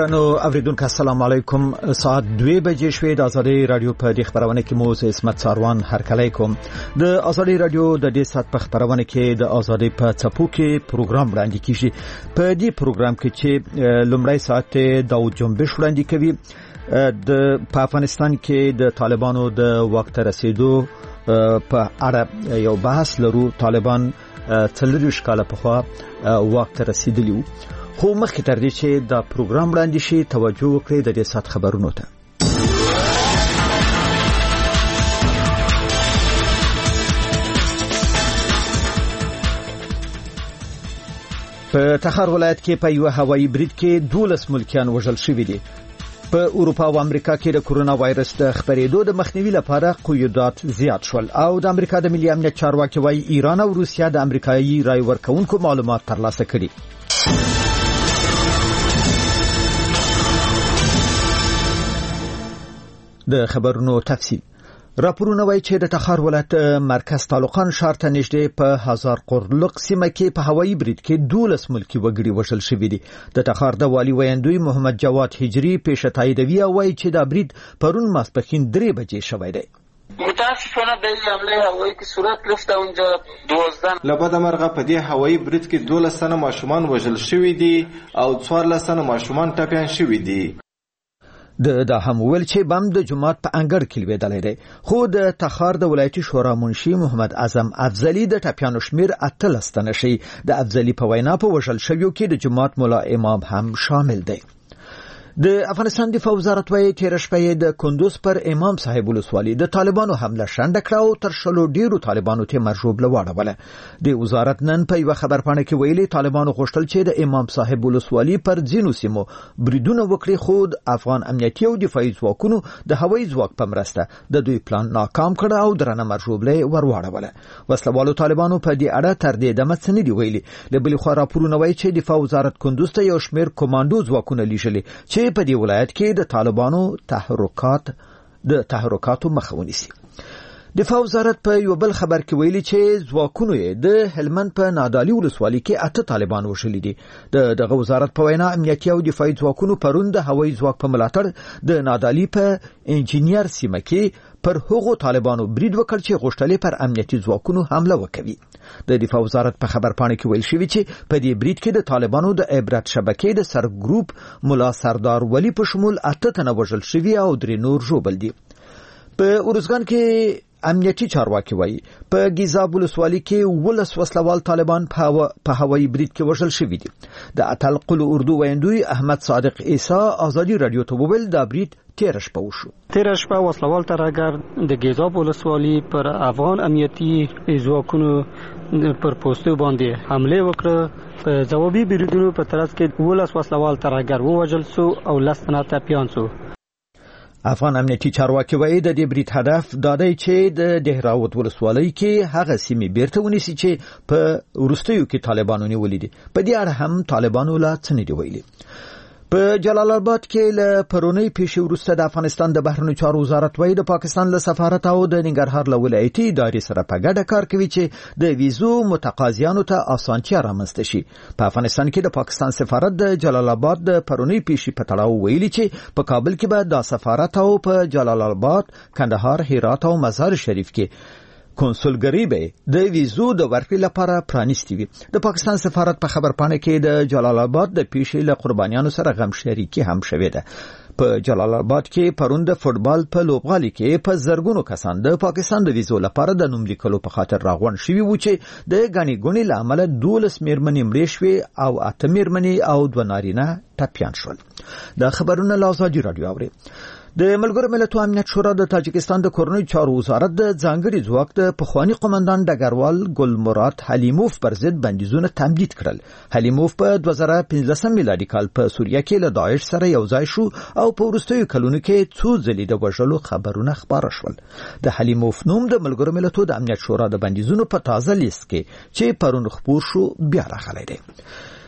ګرانو اوریدونکو السلام علیکم. ساعت 2 بجې شوې. د ازادي رادیو په دې خبرونه کې مو اسمت ساروان هرکلی کوم. د ازادي رادیو د دې ساعت په خبرونه کې د ازادي په څپو کې پروګرام وړاندې کیږي. په دې پروګرام کې چې لومړی ساعت د جنبش وړاندې کوي په افغانستان کې د طالبانو د وخت رسیدو په اړه یو بحث لرو. طالبان 40 کال پخوا وخت رسیدلی وو، خو مخکې تر دې چې دا پروګرام وړاندې شي توجه وکړئ د دې سات خبرونو ته. په تخار ولایت کې په یو هوایي برید کې 12 ملکیان وژل شوي دي. په اروپا او امریکا کې د کورونا وایرس د خپرېدو د مخنیوي لپاره قیودات زیات شول او د امریکا د ملي امنیت چارواکي وايي ایران او روسیا د امریکایي رای ورکونکو معلومات ترلاسه کړي. د خبرونو تفصیل. راپورونه وايي چې د تخار ولایت مرکز تعلقان ښار ته نږدې په هزار قرلق سیمه کې په هوایي برید کې 12 ملکی وګړي وژل شوي دي. د تخار د والی ویاندوی محمد جواد هجری پیش تاییدوي او وايي چې دا برید پرون ماسپښین 3 بجې شوی دی. متاسفانه به حمله هوایی که صورت گرفته اونجا 12 لبد مرغه په دې هوایی برید کې 12 تنه ماشومان وژل شوي دي او 14 تنه ماشومان ټپیان شوي دي. دا هم ویل چې بم د جماعت په انګړ کې لویدلې دی. خو د تخار د ولایتي شورا منشي محمد اعظم افضلی د ټپیانو شمیر 13 تنه شي. د افضلی په وینا په وژل شویو کې د جماعت مولا امام هم شامل دی. د افغانستان دفاع وزارت وايي تیر شپه د کندوز پر امام صاحب ولسوالي د طالبانو حمله شنډه کړه او تر شلو ډیرو طالبانو ته مرجوب لواړوله. د وزارت نن په یو خبرپاڼه کې ویلي طالبانو غوښتل چې د امام صاحب ولسوالي پر ځینو سیمو بریدونه وکړي، خو د افغان امنیتي او دفاعي ځواکونو د هوایي ځواک په مرسته د دوی پلان ناکام کړ او درنه مرجوبله ورواړوله. وسلوالو طالبانو په دې اړه تر دې دمه څه نه دی ویلي. له بلې خوا راپورونه وايي چې دفاع وزارت کندوز ته یو شمیر کمانډو ځواکونه لیږلي چې په دې ولایت کې د طالبانو تحرکاتو مخه ونیسي. دفاع وزارت په یو بل خبر کې ویلي چې ځواکونو د هلمند په نادالي ولسوالي کې 8 طالبان وژلي دي. دغه وزارت په وینا امنیتي او دفاعي ځواکونو پرون د هوایي ځواک په ملاتړ د نادالي په انجینیر سیمه کې پر هغو طالبانو برید وکړ چې غوښتل پر امنیتي ځواکونو حمله وکړي. د دفاع وزارت په خبرپاڼه کې ویل شوی چې په دې برید کې د طالبانو د عبرت شبکې د سر ګروپ مولا سردار ولی په شمول 8 تنه وژل شوي او 3 نور ژوبل دي. په اورزګان کې امنیتي چارواکي وايي په ګیزاب ولسوالي کې 12 وسلوال طالبان په هوایي برید کې وژل شوي دي. د اتل قلو اردو ویندوی احمد صادق عیسی ازادي رادیو ته وویل دا برید تیر شپه وشو. تیر شپه وسلوال ترهګر د ګیزاب ولسوالي پر افغان امنیتي ځواکونو پر پوسټو باندې حمله وکړه. په ځوابي بریدونو په ترڅ کې 12 وسلوال ترهګر ووژل شو او 10 تنه ټپیان شو. افغان امنیتي چارواکي وايي د دې برید هدف دا دی چې د دهراوت ولسوالۍ کې هغه سیمې بیرته ونیسي چې په وروستیو کې طالبانو نیولې دي. په دې اړه هم طالبانو لا څه نه دی ویلي. په جلال آباد کې له پرونی پیښې وروسته د افغانستان د بهرنیو چارو وزارت وايي د پاکستان له سفارت او د ننګرهار له ولایتي ادارې سره په ګډه کار کوي چې د ویزو متقاضیانو ته اسانتیا رامنځته شي. په افغانستان کې د پاکستان سفارت د جلال آباد د پرونی پیښې په تړاو ویلي چې په کابل کې به د سفارت او په جلال آباد، کندهار، هرات او مزار شریف کې کنسولګری به د ویزو د ورکړې لپاره پرانیستي وي. د پاکستان سفارت په خبرپاڼه کې د جلال آباد د پیښې له قربانیانو سره غم شریکي هم شوې ده. په جلال آباد کې پرون د فوتبال په لوبغالي کې په زرګونو کسان د پاکستان د ویزو لپاره د نوم لیکلو په خاطر راغونډ شوي وو چې د غني ګونې لامل 12 میرمنې مړې شوې او 8 میرمنې او 2 نارینه ټپیان شول. دا خبرونه له ازادي رادیو اوري. د ملګرو ملتونو امنیت شورا د تاجکستان د کورنۍ چارو وزارت د ځانګړي ځواک د پخوانی قومندان ډګروال ګل مراد حلیموف پر ضد بندیزونه تمدید کړل. حلیموف په 2015 میلادي کال په سوریه کې له داعش سره یو ځای شو او په وروستیو کلونو کې څو ځلې د وژلو خبرونه خبره شول. د حلیموف نوم د ملګرو ملتونو د امنیت شورا د بندیزونو په تازه لیست کې چې پرون خبر شو بیا راغلی دی.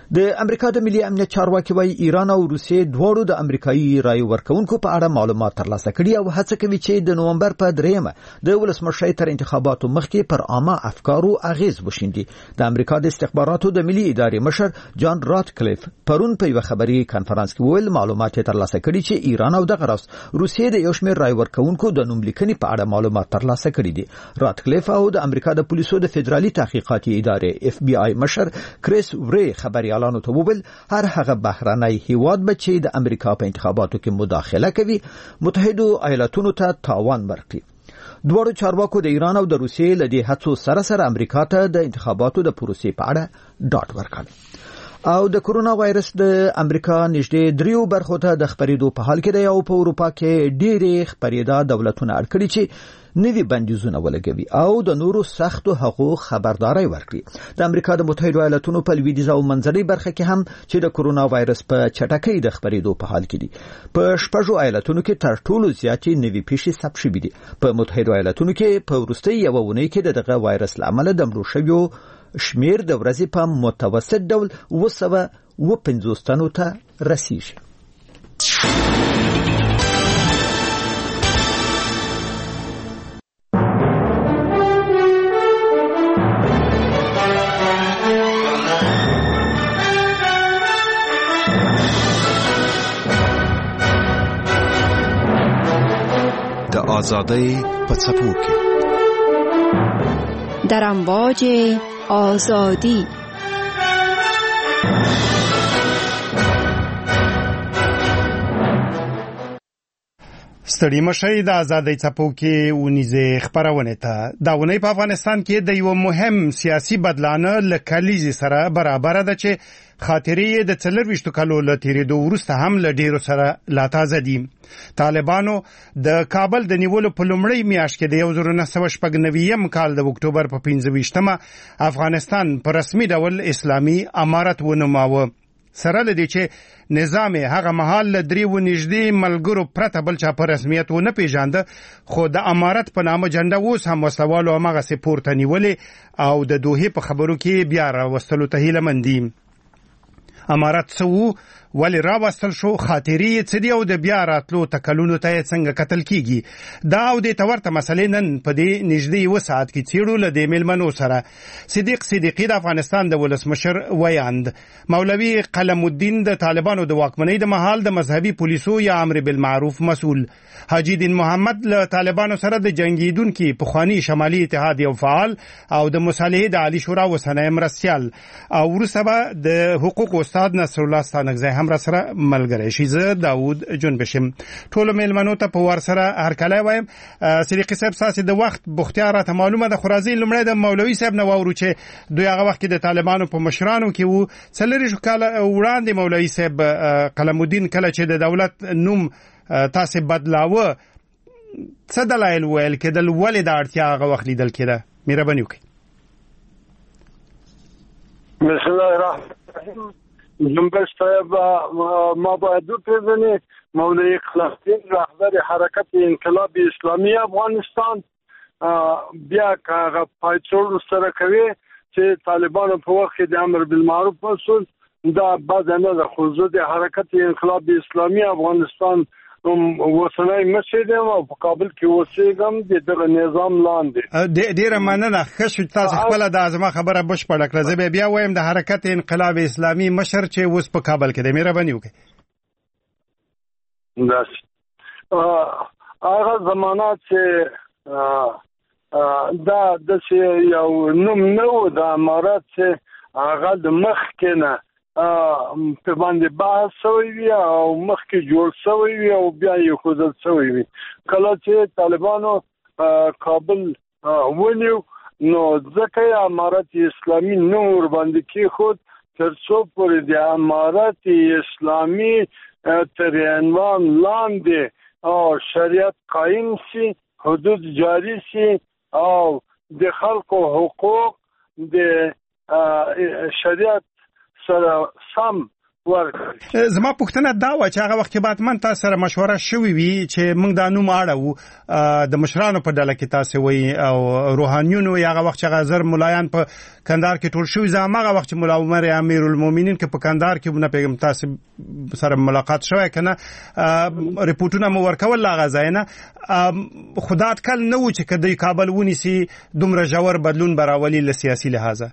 د امریکا د ملي امنیت چارواکي وايي ایران او روسیې دواړو د امریکایي رای ورکونکو په اړه معلومات ترلاسه کړي او هڅه کوي چې د نومبر په 3 د ولسمشر تر انتخاباتو مخکې پر عامه افکارو اغیز وشیندي. د امریکا د استخباراتو د ملي ادارې مشر جان راتکلیف پرون په یو خبري کانفرنس کې ویل معلومات ترلاسه کړي چې ایران او دغه راست روسیې د یو شمېر رای ورکونکو د نوم لیکنې په اړه معلومات ترلاسه کړي دي. راتکلیف او د امریکا د پولیسو د فدرالي تحقیقاتي ادارې FBI مشر کریس وری خبري اعلان وکړ هر هغه بهرنی هیواد به چې د امریکا په انتخاباتو کې مداخله کوي متحده ایالاتونو ته تاوان ورکړي. دوړو چارواکو د ایران او د روسیې له دې هڅو سره امریکا ته د انتخاباتو د پروسې په اړه ډاډ ورکړ. او د کرونا وایرس د امریکا نږدې 3 برخو ته د خپرېدو په حال کې دی او په اروپا کې ډېرې خپرېدا دولتونه اړ کړي چې نوي بندیزونه ولګوي او د نورو سختو حقوق خبرداري ورکړي. د امریکا د متحده ایالاتونو په لویدیځ او منځنۍ برخه کې هم چې د کرونا وایرس په چټکۍ د خپرېدو په حال کې دي. په 6 ایالتونو کې تر ټولو زیاتې نوي پیښې ثبت شوې دي. په متحده ایالاتونو کې په وروستۍ یو اونۍ کې دغه وایرس لامل د مړو شویو شمیر د ورځې په متوسط ډول 250 تنو ته رسیږي. آزادی په څپو کې در امواج آزادی ستړي مشي د آزادۍ څپو کې ونیزه خبرونه ته دا ونی په افغانستان کې د یو مهم سیاسي بدلانه لکلیزي سره برابر ده چې خاطرې د 24 کالو ل تیریدو وروسته هم ل ډیرو سره لا تازه دي. طالبانو د کابل د نیولو په لومړۍ میاشت کې د 1999 کال د اکتوبر په 15مه افغانستان په رسمي ډول اسلامي امارت ونوماوه. سره لدی چې نظام هغه محل ل دریو نږدې ملګرو پرته بل چا په رسمیت و نه پیژانده خو د امارت په نامه جنډه اوس هم وسوالو هغه سپورت نیولې او د دوه په خبرو کې بیا راوستلو ته هیله مندي. امارت سو ولی راوستل شو خاطرې څه دی او د بیا راتلو تکلونو ته څنګه قتل کیږي دا او د تورته مسلې نن په دې نږدې و ساعت کې چیرو ل د میلمنو سره صدیقی د افغانستان د ولسمشر ویاند مولوی قلم الدین د طالبانو د واکمنۍ د محل د مذهبي پولیسو یا امر بالمعروف مسؤل حاجی دین محمد له طالبانو سره د جنگیدونکو په خواني شمالي اتحاد یو فعال او د مصالحه د عالی شورا وسنه مرسیال او ورسبه د حقوق استاد نصر الله ستانکزی هم را سره ملګری شي. زه داوود جنبشم ټول میلمنو ته په ور سره هر کله وایم صدیقی صاحب ساسي د وخت بختیار ته معلومه د خرازی لمړی د مولوی صاحب نو ورو چې دوی هغه وخت د طالبانو په مشرانو کې وو څلری شو کال وړاندې مولوی صاحب قلم الدین کله چې د دولت نوم تاسو بدلاوه څه دلایل ویل کېدل ولې د اړتیا هغه وخت لیدل کېده مهرباني وکړئ. بسم الله الرحمن الرحیم. جنبش صاحب ما باید بپیژنی مولوی قلم الدین رهبر حرکت انقلاب اسلامی افغانستان بیا هغه پایڅور سره کوي چې طالبانو په وخت کې د امر بالمعروف مسؤل دا بعد نه د خصوص د حرکت انقلاب اسلامی افغانستان وسنۍ مسجد او په کابل کې اوسېږم د نظام لاندې ډیره مننه ښه تاسو خپل د ازما خبره بشپړه کړه. زه بیا وایم د حرکت انقلاب اسلامي مشر چې اوس په کابل کې د مهرباني وکړي. هغه زمانات چې دا د یو نوم نو د امارات چې هغه د مخ کې نه په باندې بحث شوی وي او مخکې جوړ شوی وي او بیا یې خوځل شوی وي. کله چې طالبانو کابل ونیو نو ځکه امارت اسلامي نوم ور باندې کېښود تر څو پورې د امارت اسلامي تر عنوان لاندې او شریعت قایم شي حدود جاری شي او د خلکو حقوق د شریعت سره سم ورکړي. زما پوښتنه دا و چې هغه وخت کې باتمن تاسو سره مشوره شوې وي چې موږ دا نوم اړو د مشرانو په ډله کې تاسو وي او روحانيونو هغه وخت چې غزر ملایان په کندهار کې ټول شوی زموږ وخت چې مولا عمر امیر المؤمنین کې په کندهار کې نه پیغام تاسو سره ملاقات شوی کنه ریپورتونه مو ورکول لا غزاینه خدا اټکل نه و چې کدی کابل ونیسي دومره جوړ بدلون براولي له سیاسي لحاظه.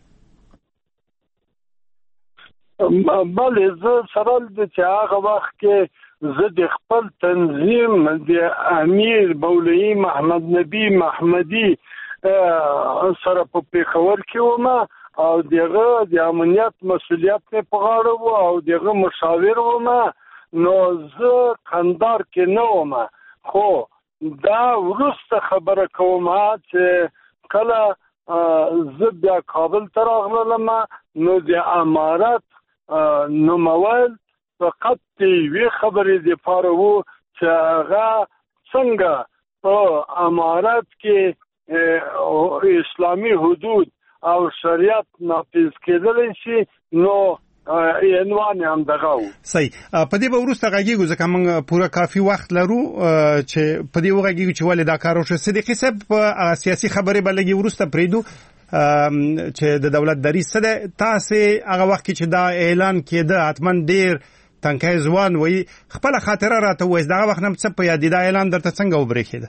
بله زه سره د چې هغه وخت کې زه د خپل تنظیم د امیر مولوي محمد نبی محمدي سره په پېښور کې وم او دغه د امنیت مسؤلیت مې په غاړه و او دغه مشاور وم. نو زه کندهار کې نه وم، خو دا وروسته خبره کوم چې کله زه بیا کابل ته راغلم نو د امارت نومول فقط وی خبرې د پاره وو چې هغه څنګه په امارت کې اسلامي حدود او شریعت نافذ کېدلی شي. نو عنوان هم دغه و. صحیح. په دې به وروسته غږیږو ځکه موږ پوره کافي وخت لرو چې په دې وغږیږو چې ولې دا کار وشو. صدیقي صاحب په سیاسي خبرې به لګي وروسته پریدو چې د دولت دریځ څه دی. تاسو هغه وخت کې چې دا اعلان کېده حتمن ډیر تنکای ځوان وي خپل خاطره راته وایي دا وخت هم څه په یاد دا اعلان درته څنګه وبرېښید؟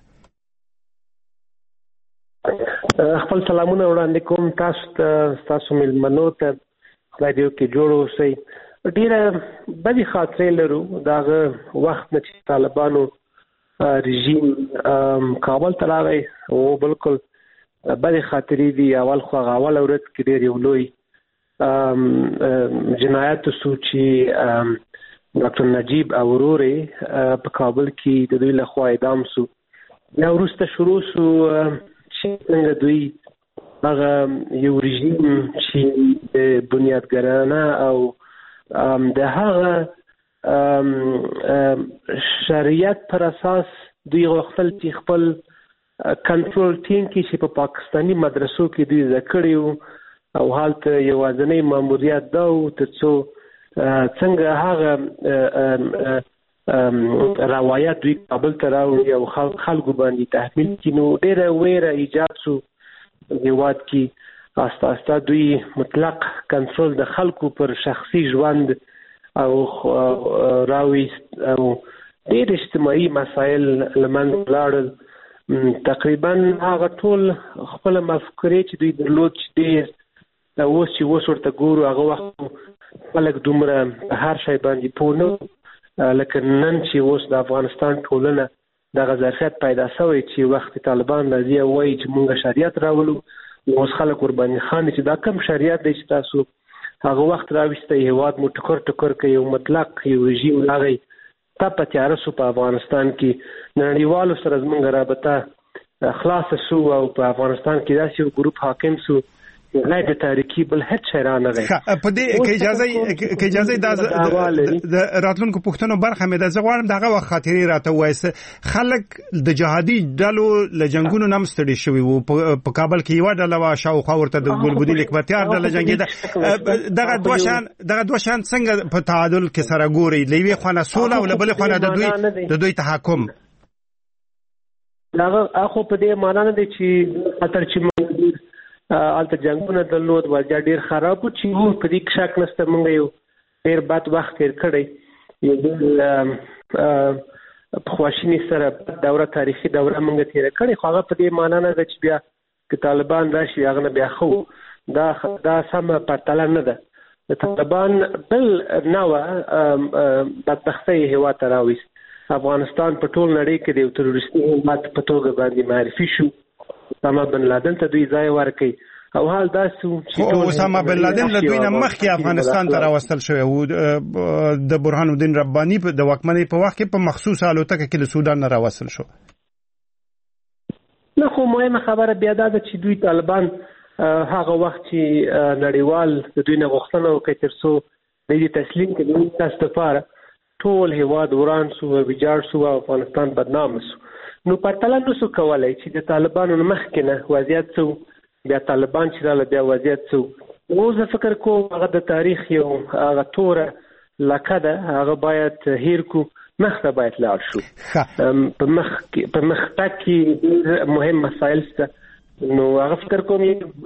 خپل سلامونه وړاندې کوم تاسو مېلمنو ته خدای دې وکړي جوړ اوسئ. ډېره بدې خاطرې لرو دغه وخت نه چې طالبانو رژیم کابل ته راغی او بالکل بدې خاطرې دي. اول خو هغه اوله ورځ کې ډېر یو لوی جنایت وسو چې ډاکټر نجیب او ورور په کابل کې د دوی لخوا اعدام سو. بیا وروسته شروع سو چې څنګه دوی هغه یو رژیم چې بنیادګرانه او د هغه شریعت پر اساس دوی غوښتل چې خپل کنټرول ټیم کې چې په پاکستانی مدرسو کې دوی ذکر او حالت یوازنی ماموریت دا او ترڅو څنګه هغه روایت دوی کابل ته راوړي او خلکو باندې تحمیل کړي. نو ډېره ویره ایجاد سو هیواد کې. آسته دوی مطلق کنټرول د خلکو پر شخصي ژوند او راويست او ډېر اجتماعي مسایل لمن لاړل. تقریبا هغه ټول خپل مفکورې چې دوی درلود چې ډېر اوس چې اوس ورته ګورو هغه وخت خلک دومره هر شی باندې پوه نه لکه نن چې اوس د افغانستان ټولنه دغه ظرفیت پیدا شوی چې وخت طالبان راځي او وایي چې موږ شریعت راولو. اوس خلک ورباندې خاندي چې دا کم شریعت دی چې تاسو هغه وخت راوسته هیواد مو ټکر ټکر کوي یو مطلق یو رژیم راغی تا په تیاره سو په افغانستان کې نړیوالو سره زموږ رابطه خلاص سو او په افغانستان کې داسې یو ګروپ حاکم سو غیر تاریخي بل هیڅ شی را نه غي. په دې کې اجازه د راتلونکو پښتنو برخه مې د زغوارم دغه وخت خاطرې راته وایسه. خلک د جهادي ډلو له جنگونو نم ستړي شوي وو. په کابل کې یو ډله وا شاوخوا ورته د ګلبدین اکبرتیار ډله جنگیده. دغه دوه شان څنګه په تعادل کې سره ګوري لوي خانه سوله او بل خانه د دوی تحکم. دغه اخو په دې معنا نه دي چې خطر چې الته جنگونه درلود وضعیت ډیر خراب و چې موږ په دې شک نشته موږ یو ډیر بد وخت تیر کړی یو په خواشینی سره دوره تاریخي دوره موږ تیر کړی خو هغه په دې معنا نه ده چې بیا که طالبان راشي هغه نه بیا خو دا سم پرتله نه ده. د طالبان بل نوع بدبختۍ هیواد ته راوست. افغانستان په ټول نړۍ کې د یو تروریستي هیواد په توګه باندې معرفي شو. اسامه بن لادن ته دوی ځای ورکړي او حال دا چې اسامه بن لادن له دوی نه مخکې افغانستان ته راوستل شوی او د برهان الدین رباني د واکمنۍ په وخت کې په مخصوص الوتکه کې له سودان نه راوستل شو. نه خو مهمه خبره بیا دا ده چې دوی طالبان هغه وخت چې نړیوال د دوی نه غوښتنه وکړي ترڅو دوی تسلیم کړي تاسو لپاره ټول هیواد وران سو او ویجاړ سو او افغانستان بدنام سو. نو پرتله نسو کولای چې د طالبانو مخکې نه وضعیت سو بیا طالبان چې رااله بیا وضعیت سو. اوس فکر کوم هغه د تاریخ یو هغه توره لکه ده هغه باید هیر کو مخ ته باید لاړ شو. په مخ کې مهم مسایل شته نو هغه فکر کوم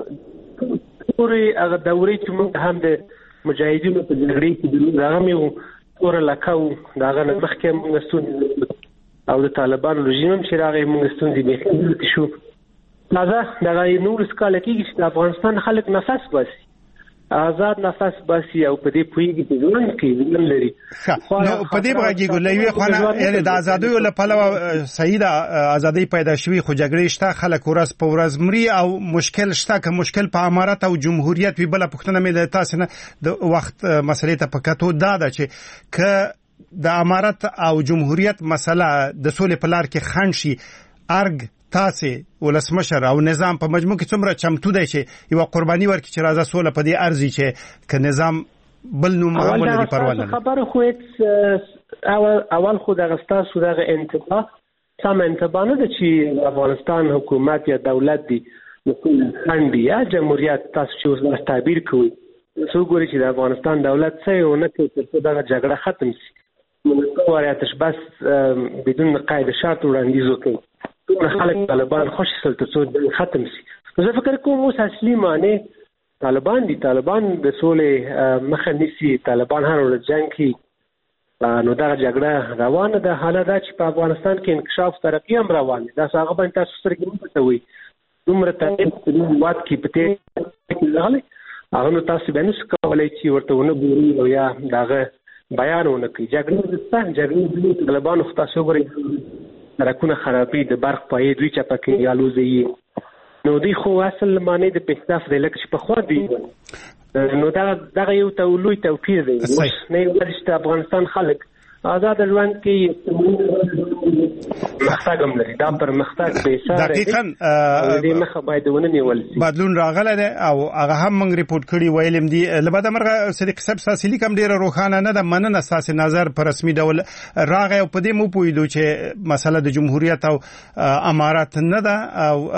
پورې هغه دورې چې موږ هم د مجاهدینو په جګړې کې هغه مې پوره لکه دغه نه مخکې موږ ستونزې او د طالبانو رژیم هم چې راغی موږ ستونزې به شو. تازه دغه نور سکاله کېږي چې د افغانستان خلک نفس باسي آزاد نفس باسي او په دې پوهیږي چې ژوند کې ژوند لري. نو په دې بغاږي ګولوي خو نه د ازادۍ له پلوه صحیح ده ازادۍ پیدا شوي خو جګړې شته خلک ورځ په ورځ مري او مشکل شته که مشکل په امارت او جمهوریت وی بل پښتنه مې تاسو نه د وخت مسلې ته پکاتو دا چې ک د امارت او جمهوریت مسله د سولې په لار کې خنډ شي ارګ تاسو ولسمشر او نظام په مجموع کې څومره چمتو دی چې یو قرباني ورکړي چې راځه سوله په دې ارزي چې ک نظام بل نو معامل دی پروا نه خبره خو اول خو دغه تاسو دغه انتباه سم انتباه نه ده چې افغانستان حکومت یا دولت دی خنډ یا جمهوریت تاسو چې اوس تعبیر کوي څو ګوري چې د افغانستان دولت څه یو نه کوي تر څو دغه جګړه ختم شي موږ ورته بس بدون قاعده شرط وړاندیز وکړو خلک طالبان خوش سل تر څو ختم شي. زه فکر کوم اوس اصلي معنی طالبان دي طالبان د سولې مخه نیسي طالبان هر ورځ جنگ کوي نو دا جګړه روانه ده. حالا دا چې په افغانستان کې انکشاف ترقی هم روان دي دا هغه باندې تاسو سره کې متوي دومره تاسو واد کې پته لغله هغه نو تاسو باندې کولای چې ورته ونه ګوري او یا داغه بیانونه کوي. جګړه د طالبان خو تاسو ګورئ راکونه خرابې د برق پای دوی چې پکې یالوزي نو دی خو اصل معنی د پښتاف د لکه په خو دی نو دا یو تولوي توپیر دی نه ورشته افغانستان خلک آزاد ژوند کې مختګم لري دا پر مختګ به سره دقیقاً دې مخه باید ونه نیول شي. بدلون راغله ده او هغه هم موږ ریپورت کړی ویلم دي لباده مرغه صدیق صاحب ساسلی کم ډیره روخانه نه د مننه اساس نظر پر رسمي ډول راغی او په دې مو پویدو چې مسله د جمهوریت او امارات نه ده او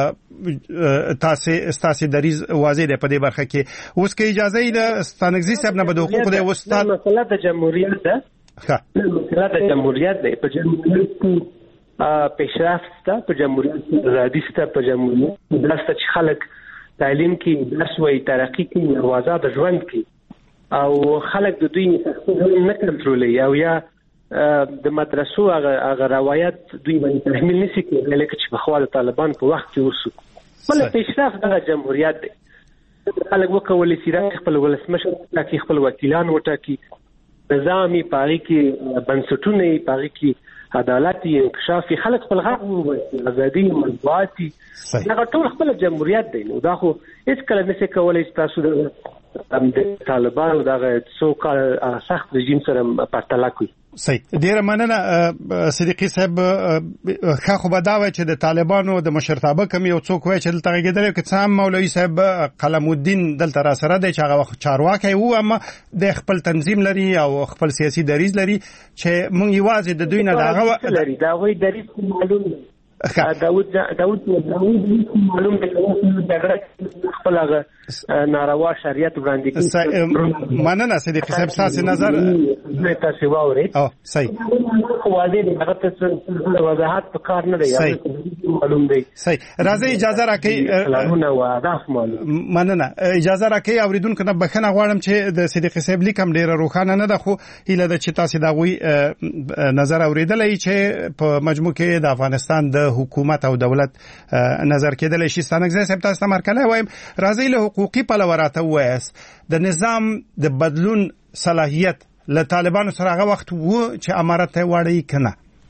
تاسو دریز واضح ده په دې برخه کې اوس کې اجازه له ستانګزي صاحب نه بده حقوق د استاد مسله د جمهوریت ده مسله د جمهوریت ده په جمهوریت کې پیشرفت په جمهوریت آزادي ست په جمهوریت دلته چې خلک تعلیم کې درس وایي ترقی کې او آزاد ژوند کې او خلک د دوی نه کنټرولوي او یا د مدرسو هغه روایت دوی باندې تحمیل نشي کېدای لکه چې په خوا د طالبان په وخت کې ورسو بل پیشرفت د جمهوریت ده خلک وکولای شي خپل ولسمشر کې خپل وکیلان وټاکي نظامي پاري کې بنسټونه پاري کې عدالت انکشافي خلک خپل حق ووایي ازادي مطبوعاتي دا ټول خپل جمهوریت دی نو دا خو هیڅ کله نشي کولای تاسو د طالبانو دغه څو کال سخت رژیم سره پرتله کوي. صحیح ډیره مننه صدیقي صاحب خو به دا وای چې د طالبانو د مشرتابه کم یو څوک وای چې دلته غیدل کې څام مولوي صاحب قلم الدین دلته را سره دی چې هغه وخت چارواکي وو اما د خپل تنظیم لري او خپل سیاسي دریز لري چې مونږ یوازې د دوی نه داغه لري دا وای دریز معلوم دی داود معلوم دی چې خپل هغه ناروا شریعت وړاندې کوي. مننه صدیقي صاحب تاسو نظر تاسو واورئ او صحیح واضح دی هغه څه وضاحت په کار نه دی معلوم دی. صحیح راځي اجازه راکړئ قانون او اهداف معلوم مننه اجازه راکړئ اوریدونکو نه بخښنه غواړم چې د صدیقي صاحب لیکم ډیره روخانه نه ده خو هیله ده چې تاسو دا غوي نظر اوریدلای چې په مجموع کې د افغانستان د حکومت او دولت نظر کېدل شي. ستانګزي صاحب تاسو ته مرکله وایم راځي له حقوقي پلوراته وایس د نظام د بدلون صلاحیت له طالبانو سره هغه وخت وو چې امارت ته وړي کنه.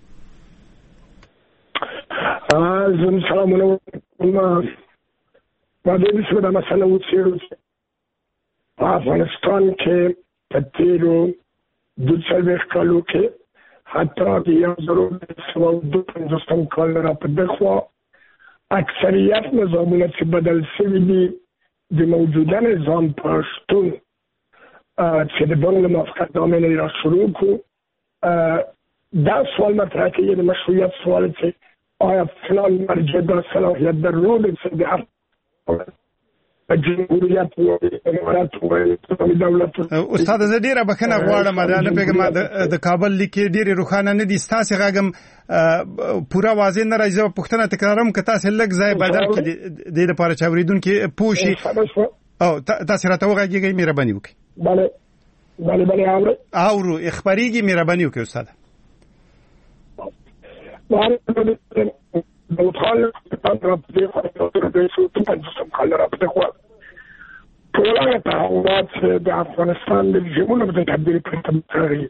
زم سلام علیکم ما د دې څه د مسله وڅېړو په افغانستان کې په تیرو د څلور کالو کې حتی د 1952 کال را په دغه اکثریت نظامونه چې بدل شوي دي د موجوده نظام په شتون چې د بنګ له موافقتنامې نه را شروع کړو دا سوال مطرح کوي د مشروعیت سوال چې آیا فلان مرجع دا صلاحیت درلود چې د جمهوریت و امارات و اسلامي دولت. استاد زه ډیره بخښنه غواړم نه پیغام د کابل لیکي ډیره روښانه نه دي ستاسو غاګم پورا واضح نه راځي پښتنه تکرارم که تاسو لږ ځای بدل کړئ د لپاره چوریدونکو پوښي او تاسو راته وغږیږئ مهرباني وکړئ. بله اورو اخباریږي مهرباني وکړئ استاد. داود خان رابطه خواهد به سوتو پنجستم خال رابطه خواهد طولان تحولات در افغانستان در جمعون بده تبدیل کنتم تغییر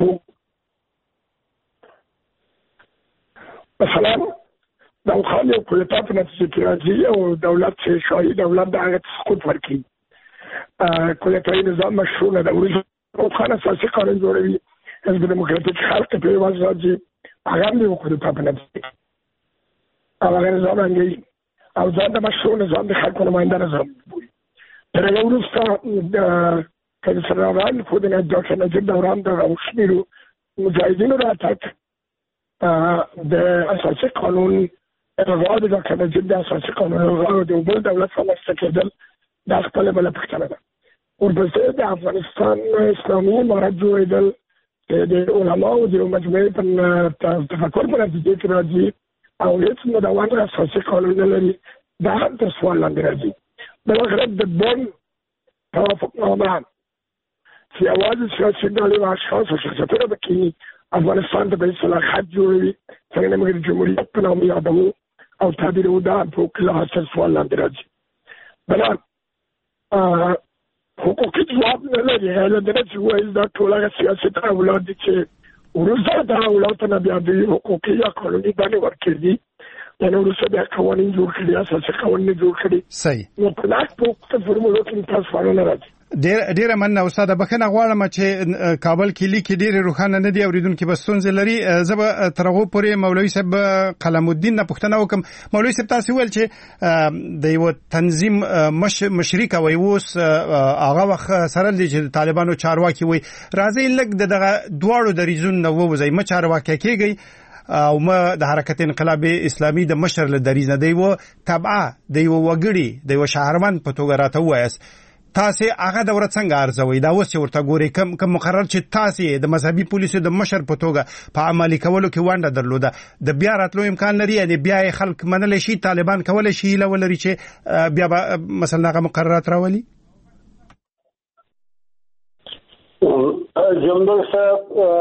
مثلا داود خان یو کلیتات نتیجه تیرازی و دولت شاهی دولت در آغت سقوط ورکی کلیتای نظام مشروع ندوری داود خان اساسی قانون جوروی حزب دموکراتیک خلق پیواز راجی اغم دیو کلیتات نتیجه او هغه نظام انګي او ځان د مشروع نظام د خلکو نماینده نظام بوي. تر هغه وروسته د کنسروران خو د ډاکټر نجیب دوران د اوشمیرو مجاهدینو راتګ د اساسي قانون الغاء د ډاکټر نجیب د اساسي قانون الغاء د بل دولت رامنځته کېدل دا خپله بله پوښتنه ده. ورپسې د افغانستان اسلامي امارت جوړېدل د علماو د مجموعې په تفکر په نتیجه کې راځي او هیڅ مدون اساسي قانون نه لري. دا هم تر سوال لاندې راځي. بالاخره د بن توافقنامه چې یوازې سیاسي ډلې او اشخاص او شخصیتونه پکې افغانستان ته به اصلاحات جوړوي څنګه موږ د جمهوریت په نامه یادوو او تعبیرو دا په کله تر سوال لاندې راځي. بله حقوقي ځواب نه لري. هله دا چې وایي دا ټول هغه سیاسي تحولات دي چې وروسته دا اولادونه بیا د حقوقي یا قانوني بڼې ورکړي یعنې وروسته بیا قوانین جوړ کړي اساسي قوانین جوړ کړي. صحیح. نو په لاس په فرمولو کې تاسو فعالونه راځي. ډیره مننه استاد. بخښنه غواړم چې کابل کې لیکي ډیره روښانه نه دی اوریدونکو به ستونزې لري. زه به تر هغو پورې مولوي صاحب قلم الدین نه پوښتنه وکم. مولوي صاحب تاسو ویل چې د یو تنظیم مشري کوي اوس هغه وخت سره دی چې طالبانو چارواکي وي راځي لږ دغه دواړو دریځونو نه ووځي ما چارواکي کېږي او ما د حرکت انقلاب اسلامي د مشر له دریځ نه دی و تبعه د یو وګړي د یو شهروند په توګه راته وایست تاسو هغه دورت څنګه ارزوي دا اوس ورته ګوري کوم مقرر چې تاسو د مذهبي پولیسو د مشر په توګه په عملي کولو کې ونده درلوده د بیا راتلو امکان لري یعنی بیا خلک منل شي طالبان کول شي لولري چې بیا مثلا هغه مقررات راولي. جمدر صاحب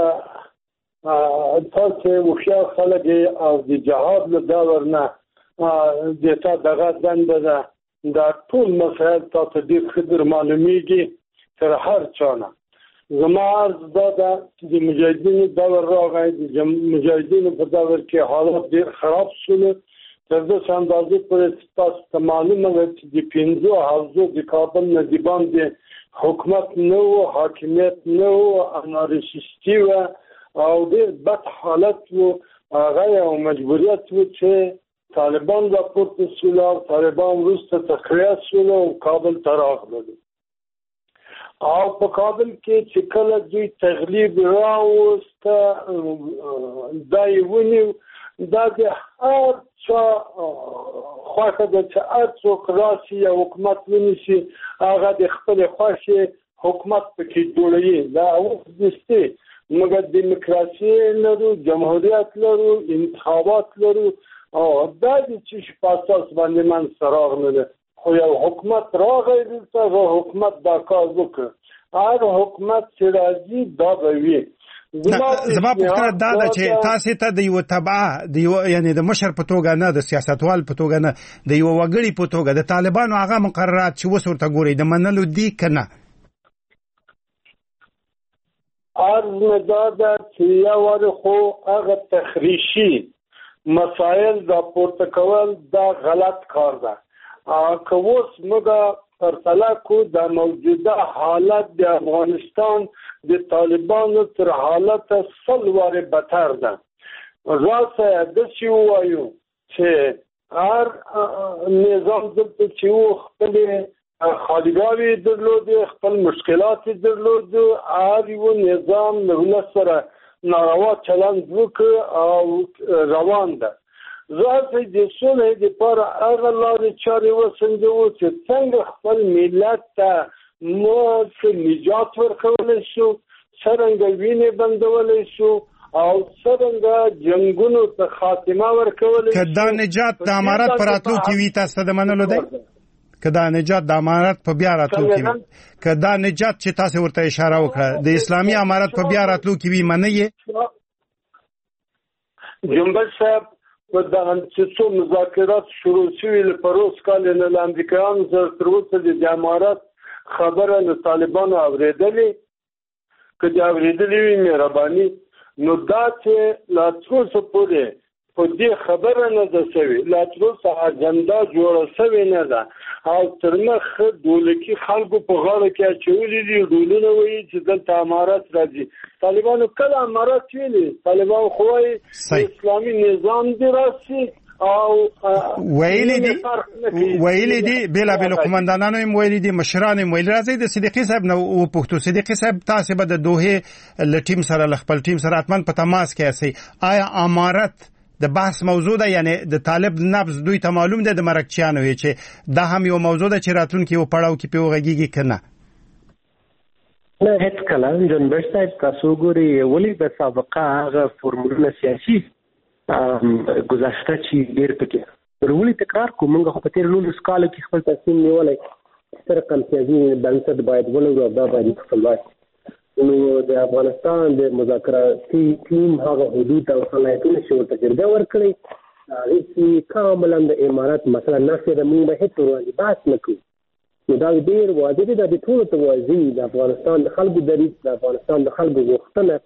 تاسو وخیا خلک او د جهاد له داور نه د تا دغه دنده ده دا ټول مسائل تاسو ډېر ښه در معلومیږي تر هر چا نه. زما عرض دا ده چې د مجاهدینو دور راغی د مجاهدینو په دور کې حالات ډېر خراب شول تر داسې اندازې پورې چې تاسو ته معلومه ده چې د 5 حوزو د کابل نه د باندې حکومت نه و حاکمیت نه و انارشیستي و او ډېر بد حالت و هغه یو مجبوریت و چې طالبان راپورته شول او طالبان وروسته تقویه شول او کابل ته راغلل او په کابل کې چې کله دوی تغلیب راوسته دا یې ونیو دا د هر چا خوښه ده چې هر څوک راشي یا حکومت ونیسي هغه د خپلې خوښې حکومت پکې جوړوي دا اوس دستي مګر دیموکراسي لرو جمهوریت لرو انتخابات لرو او دا چې په اساس باندې من سراغ نه ده خو یو حکومت راغی دلته حکومت دا کار وکړ هر حکومت چې راځي دا به وي. زما پوښتنه دا ده چې تاسو ته د یو تبعه د یو یعنی د مشر په توګه نه د سیاستوال په توګه نه د یو وګړي په توګه د طالبانو هغه مقررات چې وس ورته ګوري د منلو دي کنه عرض نه دا ده چې یو خو هغه تخریشي مسائل دا پورته کول دا غلط کار ده. که اوس موږ پرتله کو د موجوده حالت د افغانستان د طالبانو تر حالت 100 واره بدتر ده. راسه داسې ووایو چې هر نظام دلته چې و خپل خالیګاوې درلودې خپل مشکلات درلودې هر یو نظام له سره ناروا چلند وکړ او روان ده ځکه د سولې لپاره هغه لارې چارې وسنجوو چې څنګه خپل ملت ته موږ نجات ورکولی شو، څرنګه وینې بندولی شو او څرنګه جنګونو ته خاتمه ورکولی شو. که دا نجات د امارت په راتلو کې وي تاسو د منلو دی؟ که دا نجات د امارت په بیا راتلو کې وي، که دا نجات چې تاسو ورته اشاره وکړه د اسلامي امارت په بیا راتلو کې وي، منئ یې؟ جنبل صاحب په دغه چې څو مذاکرات شروع شوي له پروس کال نه له امریکایانو سره تر اوسه د امارت خبره له طالبانو اورېدلې، که دې اورېدلې وي مهرباني، نو دا چې لا تر اوسه پورې په دې خبره نه ده شوې، لا تر اوسه اجنډا جوړه شوې نه ده او تر مخ دولتي خلکو په غاړه کې اچولي دي، ډولونه وایي چې دلته امارت راځي. طالبانو کله امارت ویلي؟ طالبان خو وایي اسلامي نظام دی راسي او ویلي دي بېلابېلو قومندانانو هم ویلي دي، مشران هم ویلي. راځئ د صدیقي صاحب نه وپوښتو. صدیقي صاحب تاسې به د دوحې له ټیم سره له خپل ټیم سره حتما په تماس کې یاستئ. آیا امارت د بحث موضوع ده؟ یعنی د طالب نبض دوی ته معلوم ده د مرکچیانو چې دا هم یو موضوع ده چې راتلونکي یو پړاو کې پې وغږېږي که نه؟ نه هیڅ کله جنبر صاحب تاسو ګورئ ولې د سابقه هغه فورمولونه سیاسي گذشته چې ډېر پکې ولې تکرار کوو. موږ خو په تېر 19 کالو کې خپل تصمیم نیولی چې رقم سیاسي بنسټ باید ولرو او دا باید خپلواک. نو د افغانستان د مذاکراتي ټیم هغه حدود او صلاحیتونه چې ورته جرګه ورکړې هغې کې کاملا د امارت مثلا نفي ده، موږ به هېڅ وړاندې بحث نه کوو. نو دا ډېر واضح دی، دا د ټولو ته واضح د افغانستان د خلکو دریځ، د افغانستان د خلکو غوښتنه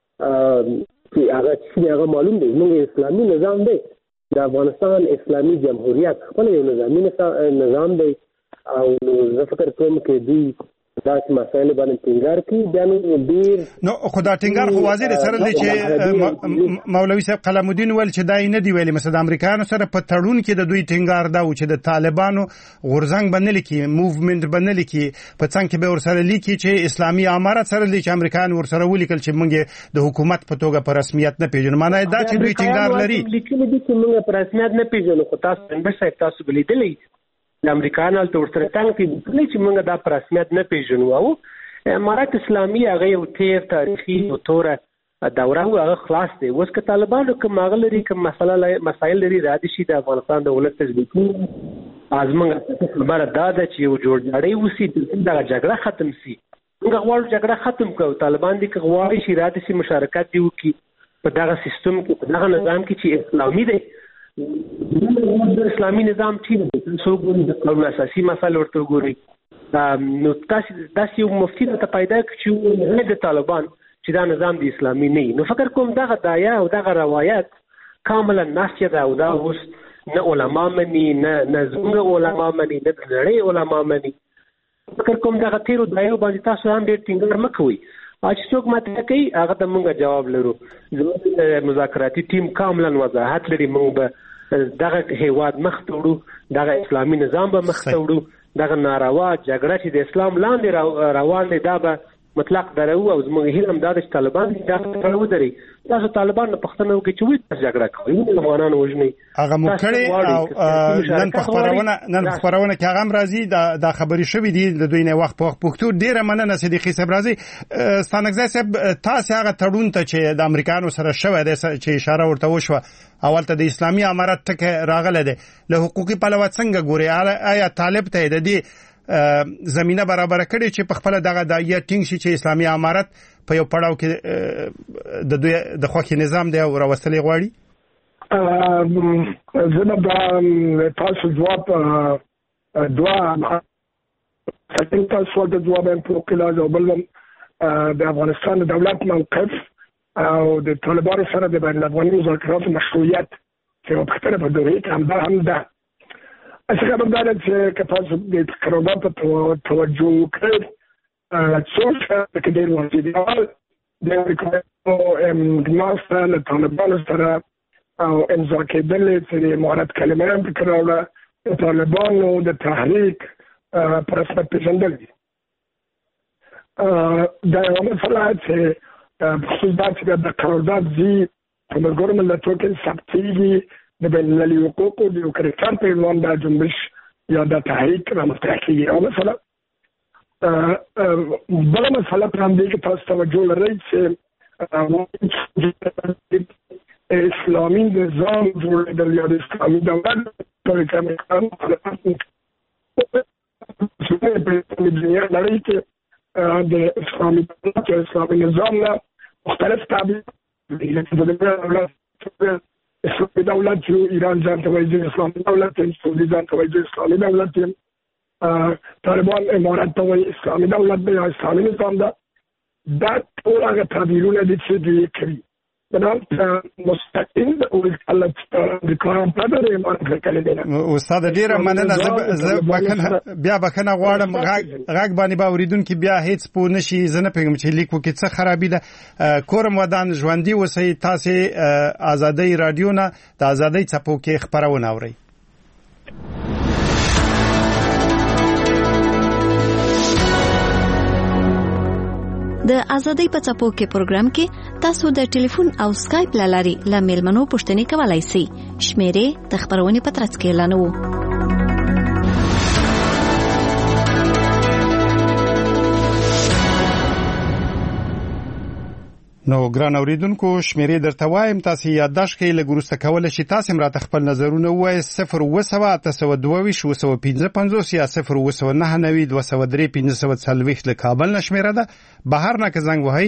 چې هغه معلوم دی. موږ اسلامي نظام دی، د افغانستان اسلامي جمهوریت خپل یو نظامي نظام دی او زه فکر کوم چې دوی داسې مسایل باندې ټینګار کوي. بیا نو ډېر نو خو دا ټینګار خو واضح دی سره دی چې مولوي صاحب قلم الدین ویل چې دا یې نه دي ویلي. مثلا د امریکایانو سره په تړون کې د دوی ټینګار دا و چې د طالبانو غورځنګ به نه لیکي، موومنټ به نه لیکي، په څنګ کې به ورسره لیکي چې اسلامي امارت سره لیکي. امریکایان ورسره ولیکل چې موږ د حکومت په توګه په رسمیت نه پیژنو. معنی دا چې دوی ټینګار لري لیکلي دي چې موږ په رسمیت نه پیژنو. خو تاسو جنبر صاحب تاسو به لیدلی د امریکایانو هلته ورسره تنګ کوي چې موږ دا په رسمیت نه پیژنو. او امارت اسلامي هغه یو تیر تاریخي او توره دوره و، هغه خلاص دی. اوس که طالبانو کوم هغه لري، کوم مسایل لري، را دي شي د افغانستان د ولس تثبیتي ازمنګ خبره دا ده چې یو جوړجاړی وسي، دغه جګړه ختم سي. موږ غواړو جګړه ختم کړو. طالبان دي که غواړي چې را دي شي مشارکت دي وکړي په دغه سیستم کې، په دغه نظام کې چې اسلامي دی. اسلامي نظام ټیم څو ګوري د قانون اساسي مسایل ورته ګوري. نو تاسو یو مفتی ته پیدا کړئ چې د طالبان چې دا نظام د اسلامي نه. نو فکر کوم دغه دایا او دغه روایت کاملا ناسیه ده او دا اوس نه علما مني، نه زموږ علما مني، نه د نړۍ علما مني. فکر کوم دغه تیرو دایو باندې تاسو هم ډېر ټینګار مه کوئ. چې څوک ماته کوي هغه ته موږ جواب لرو. زموږ مذاکراتي ټیم کاملا وضاحت لري. موږ به دغه هیواد مخ ته وړو، دغه اسلامي نظام به مخ ته وړو، دغه ناروا جګړه چې د اسلام لاندې روان دی دا به مطلق درو. او زموږ هیله هم دا ده چې طالبان دا کړه ودري. تاسو طالبان نه پښتنه وکړي چې وایي تاسو جګړه کوئ، افغانان وژنئ. هغه مو کړې او نن په خپرونه کې هغه هم راځي دا خبرې شوې دي د دوی نه وخت په وخت پښتو. ډېره مننه صدیقي صاحب. راځي ستانکزی صاحب تاسو هغه تړون ته چې د امریکایانو سره شوی دی چې اشاره ورته وشوه اول ته د اسلامي امارت ټکی راغلی دی، له حقوقي پلوه څنګه ګوري؟ آیا طالب ته د دې زمینه برابره کړي چې په خپل دغه دایه ټینګ شي چې اسلامي امارت په یو پړاو کې د دوی د خوښي نظام دی او راوستل غواړي؟ زه به تاسو جواب دوه تاسو د جواب په کله او بل د افغانستان د دولت موقف او د طالبانو سره د بین الافغاني مذاکراتو مشروعیت چې په خپله په دوره کې هم ده. اصل خبر دا ده چې که تاسو د قرارداد ته توجه وکړئ څو چې ډېر واضح دي. اول د امریکایانو ناسته له طالبانو سره او امضا کېدلې چې د امارت کلمه هم پکې راوړه، د طالبانو د تحریک په رسمیت پېژندل دي. دا یوه مسله چې خصوص دا چې د قرارداد ځي په ملګرو ملتونو کې ثبتېږي، د بین المللي حقوقو د یو کرکټر په عنوان دا جنبش یا دا تحریک رامطرح کېږي. او مثلا بله مسله په همدې کې تاسو توجه لرئ چې اسلامي نظام جوړېدل یا د اسلامي دولت پر کمکان دنیا لري چې د اسلامي دولت یا اسلامي نظام نه مختلف تعبیر اسلامي دولت چې ایران ځان ته وایي اسلامي دولت، سعودي ځان ته وایي اسلامي دولت، طالبان امارات ته وایي اسلامي دولت دی یا اسلامي نظام ده. دا ټول هغه تعبیرونه دي چې دوی کوي. مستقیم د کارم پدر ایمان کړی دی. استاد ډیره مننه. زه بیا بخښنه غواړم، غږ باندې به اوریدونکي بیا هیڅ پوه نشي. زه نه پوهېږم چې لیک وکړي څه خرابي ده. کورم ودان ژوندي اوسئ. تاسې ازادۍ راډیو نه د ازادۍ څپو کې خپرونه اورئ. د ازادۍ په څپو کې پروګرام کې تاسو د ټلیفون او سکایپ لاري له میلمنو پوښتنې کولای شئ. شمیرې د خبرونې په ترڅ کې اعلانوو. نو ګران اوریدونکو شمیرې درته وایم، تاسو یادداشت کړئ. لږ وروسته کولی شئ تاسو هم راته خپل نظرونه ووایئ. 02822 یا 0299203 له کابل نه شمیره ده. بهر نه که زنګ وهئ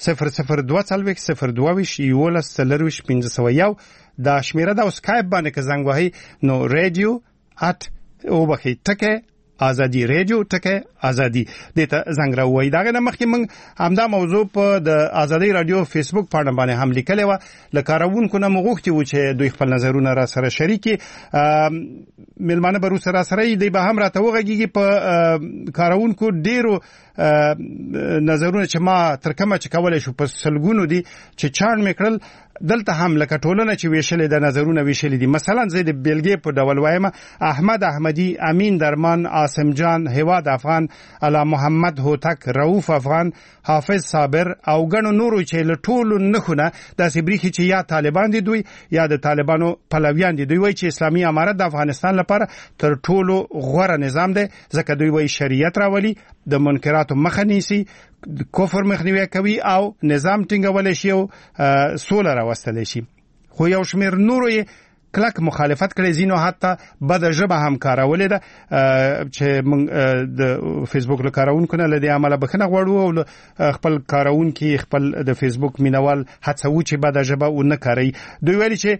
0024011401501 دا شمیره ده. او سکایپ باندې که زنګ وهئ نو رادیو @ټکه ازادي رادیو ټکه ازادي دته زنګ راوړی. دا نه مخکې موږ همدا موضوع په د ازادي رادیو فیسبوک پاڼه باندې هم لیکلې و. لکاروونکو نه مغوښتي و چې دوی خپل نظرونه را سره شریکي. ملمانه برو سره دی به هم راته وغږیږي. په کاروونکو ډیرو نظرونه چې ما تر کومه چې کولای شو په سلګونو دي چې چاڼ میکړل. دلته هم لکه ټولنه چې ویشلې د نظرونه ویشلې دي. مثلا زه د بیلګې په ډول وایم، احمد احمدی، امین درمان، عاصم جان، هواد افغان، علا محمد هوتک، رؤوف افغان، حافظ صابر او ګڼو نورو چې له ټولو نخونه داسې بریښي چې یا طالبان دي دوی یا د طالبانو پلویان دي. دوی وایي چې اسلامي امارت د افغانستان لپاره تر ټولو غوره نظام دی، ځکه دوی وایي شریعت راولي، د منکراتو مخه نیسي، کفر مخنیوي کوي او نظام ټینګول شي او سوله راوستل شي. خو یو شمیر نورو یې کلک مخالفت کړي. زینو حتی بد ژبه هم کارولې ده چې موږ د فیسبوک له کارونکو نه لدی عمله بخنه غواړو او خپل کارونکي خپل د فیسبوک مینوال هڅو چې بد ژبه و نه کوي. دوی ویلي چې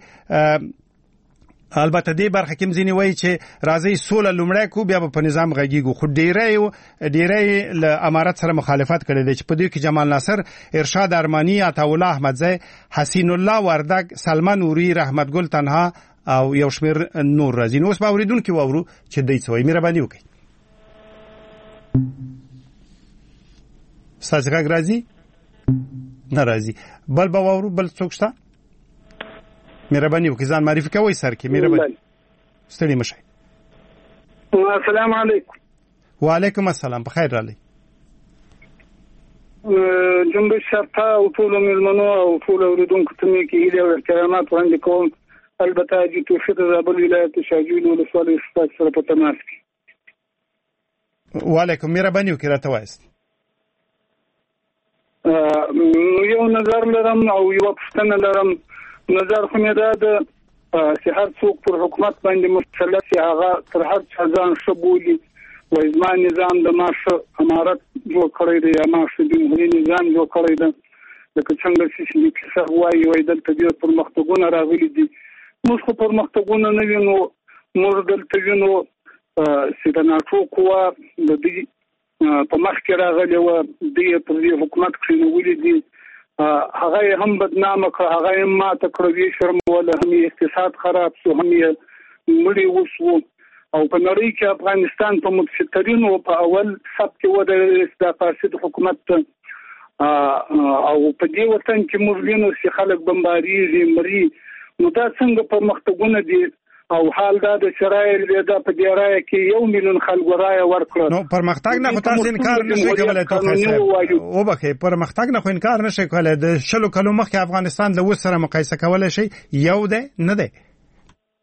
البته دې برخه کې مزینی وایي چې راځي سوله لومړی کو بیا په نظام غږیږو. خو ډیری له امارت سره مخالفت کړي دي چې په دې کې جمال ناصر، ارشاد ارمانی، عطاالله احمدزی، حسین الله وردگ، سلمان نوری، رحمت ګل تنها او یو شمیر نور راځي. نو اوس به اوریدونکو واورو چې دوی څه وایي. مهرباني وکړئ. ستاسو غږ راځي؟ نه راځي. بل به واورو. بل څوک شته؟ مهرباني وکړئ ځان معرفي کوئ سر کې. مهرباني ستړي مشئ. السلام علیکم. وعلیکم السلام. په خیر راغلی. جنبش شرطه او ټول ملمنو او ټول اوریدونکو ته مې کې هیله او احترامات وړاندې کوم. البته چې توفیق د زابل ولایت شاجوی ولسوالۍ استاد سره په تماس کې. وعلیکم. مهرباني وکړئ راته وایست. یو نظر لرم او یو پوښتنه لرم. نظر خو مې دا ده چې هر څوک پر حکومت باندې مسلط شي، هغه تر هر چا ځان ښه بولي. وایي زما نظام د ما ښه امارت جوړ کړی دی یا ما ښه جمهوري نظام جوړ کړی دی. لکه څنګه چې لیکي صاحب وایي دلته ډېر پرمختګونه راغلي دي. موږ خو پرمختګونه نه وینو. موږ دلته وینو چې د ناټو قوه د دې په مخ کې راغلې وه، دوی پر دې حکومت کښېنولي دي. هغه هم بدنامه کړه، هغه هم ماته کړه، ویې شرموله، هم یې اقتصاد خراب شو، هم یې مړي وشو. او په نړۍ کې افغانستان په متفکرینو په اول سب کې ودرېد د فاسد حکومت ته. او په دې وطن کې موږ وینو چې خلک بمباریږي، مري. نو دا څنګه پرمختګونه دي؟ او حال دا د شرایط دا په دې رایه کې 1 میلیون خلک رایه ورکړه. نو پرمختګ نه خو تاسو انکار نشئ کولای. او بخې پرمختګ نه خو انکار نشئ کولای. د 20 کلو مخکې افغانستان له اوس سره مقایسه کولای شي یو ده نه ده.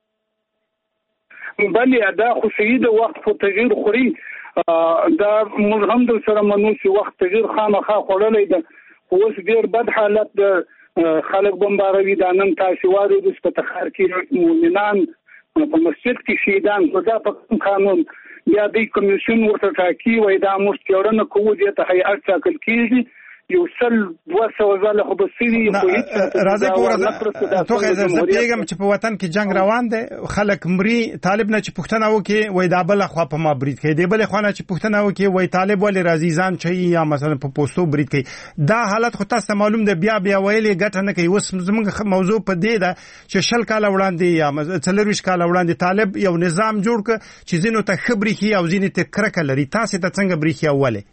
بلې دا خو شهید وخت په تغییر خوري دا موږ هم د سره منو چې وخت تغییر خامخا خوړلې ده اوس ډیر بد حالت د خلک بمباروي دا نن تاسو وایي د سپتخار کې مؤمنان په مسجد کې شهیدان خدا په قانون بیا د کمیشن ورته ټاکي وای دا مستورنه کوو دي ته هيئت ټاکل کیږي یو سل 200 ځله خو بسري راځي پورې توګه زه پیغام چې په وطن کې جنگ روان دي خلک مري طالب نه چې پښتنه وکي وای دا بل خو په ما برید کوي دی بل خو نه چې پښتنه وکي وای طالب ولې رازیزان چې یا مثلا په پوسټو برید کوي دا حالت خو تاسو معلوم دی بیا ویلې ګټه نه کوي اوس زموږ موضوع په دې ده چې شل کال وړاندې یا 40 کال وړاندې طالب یو نظام جوړ ک چې زینو ته خبري کی او زینې ته کرکه لري تاسو ته څنګه بریخي اوله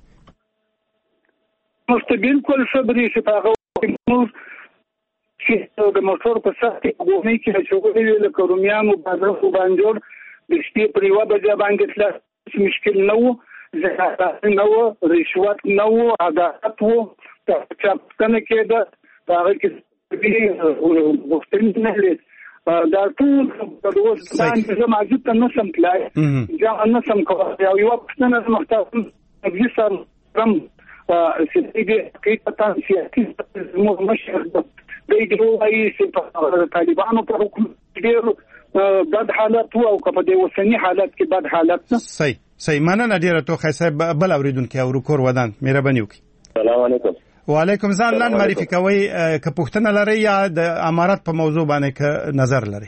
مستقبل کول خبرې چې هغه نور چې د موټر په سر کې غوښنه کې شغلې له کرومیانو بازار خو باندې د شپې په یو بجې باندې تل مشکل نه وو زکات نه وو رشوت نه وو عدالت وو چې څنګه کېده هغه کې غوښتنې نه لري دا ټول د اوس باندې زموږ ته نه سم تلای ځکه نه سم کوي او یو څه نه مختلف اګزیسر رم سیدی کې پتا چې موږ مشر د دې وایي چې طالبانو پر حکومت ډېر بد حالت او په دې وسنی حالت کې بد حالت صحیح مننه ډیره تو خیسه بل اوریدونکو او رکور ودان مهرباني وکړئ السلام علیکم وعلیکم السلام لاند معرفي کوي که پښتنه لري یا د امارات په موضوع باندې که نظر لري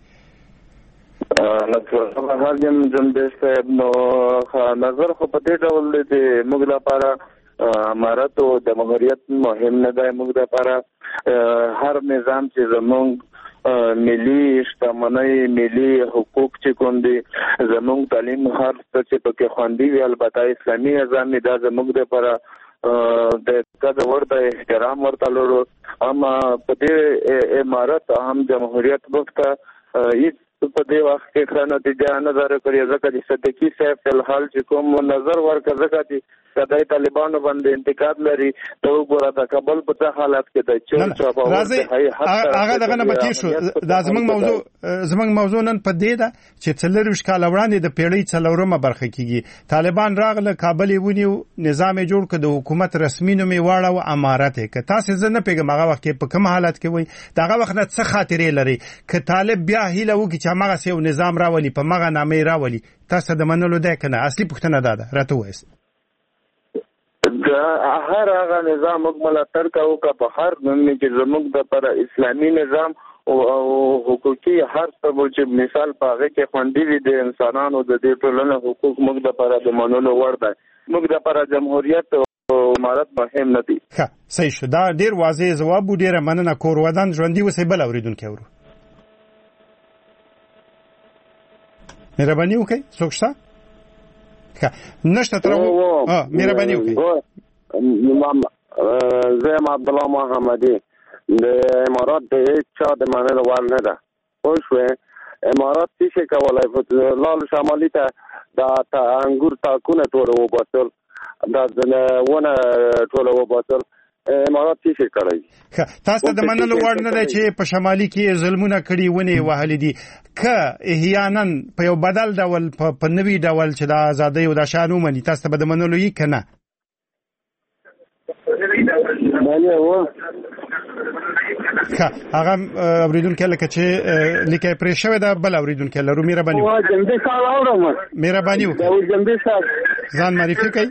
نظر هغه جنبه نو نظر خو په دې ډول دی موږ لپاره امارات او د جمهوریت مهم نه دی موږ لپاره هر نظام چې زموږ ملي شتمنۍ ملي حقوق چې کوم دي زموږ تعلیم هر څه چې پکې خوندي وي البته اسلامي نظام دا زموږ لپاره د قدر ورته احترام ورته لرو اما په دې امارات هم جمهوریت وخت هیڅ په دې وخت کې ښه نتیجه نه درکړي ځکه چې صدیقي صاحب په حال چې کوم نظر ورکړ ځکه چې کدی طالبانو باندې انتقاد لري ته وګوره د کابل په حالت کې د چور چاپ هغه دغه نه بچی شو دا زمنګ موضوع نن په دې ده چې څلور کال وړاندې د پیړۍ څلورمه برخه کېږي طالبان راغله کابل ونیو نظام جوړ کړ د حکومت رسمي نوم یې واړو امارت کې تاسو زه نه پیګم هغه وخت کې په کوم حالت کې وای دغه وخت نه څه خاطرې لري ک طالب بیا هیله وکړي چې هغه سیو نظام راولي په مغه نامې راولي تاسو د منلو ده کنه اصلي پښتنه ده راته وایي دا هر هغه نظام مکمل تر کاو کا په هر نن کې زموږ د پر اسلامي نظام او حقوقي هر څه چې مثال پاغه کې خوندې دي د انسانانو د دې ټولنه حقوق موږ د پر د منلو وړ ده موږ د پر جمهوریت او امارت مهم نه دي ښه صحیح شو دا ډیر واضح جواب ډیره مننه کور ودان ژوندۍ وسې بل اوریدونکو ورو مهرباني وکړئ څوک نشته تر مهرباني وکړئ امام زم عبد الله محمدي د امارات د چا د منلو وړ نه ده خو شوه امارات څه کولای په لال شمالي ته د انګور تاکونه ټول وباسل د ونه ټول وباسل امارات څه کوي تاسو د منلو وړ نه ده چې په شمالي کې ظلمونه کړي ونی وهلي دي که احیانا په یو بدل ډول په نوي ډول چې د ازادۍ او د شانو مني تاسو به د منلو یې کنه باندې و هغه اوریدونکو لکه چې لیکي پرې شوی دا بل اوریدونکو لرو مهرباني وکړئ جنبه سال اورم مهرباني وکړئ جنبه سال ځان معرفي کړئ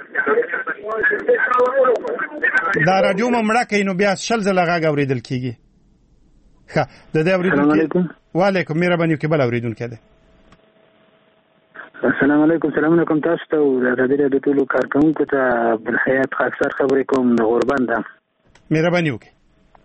دا رادیو ممړه کین نو بیا شل زله غاګ اوریدل کیږي ښه د دې اوریدونکو وعلیکم مهرباني وکړئ بل اوریدونکو ده السلام علیکم سلام علیکم تاسو ته د رادیو د ټولو کارکونکو ته بل حیات خاصر خبرې کوم د غربان ده مهرباني وکړئ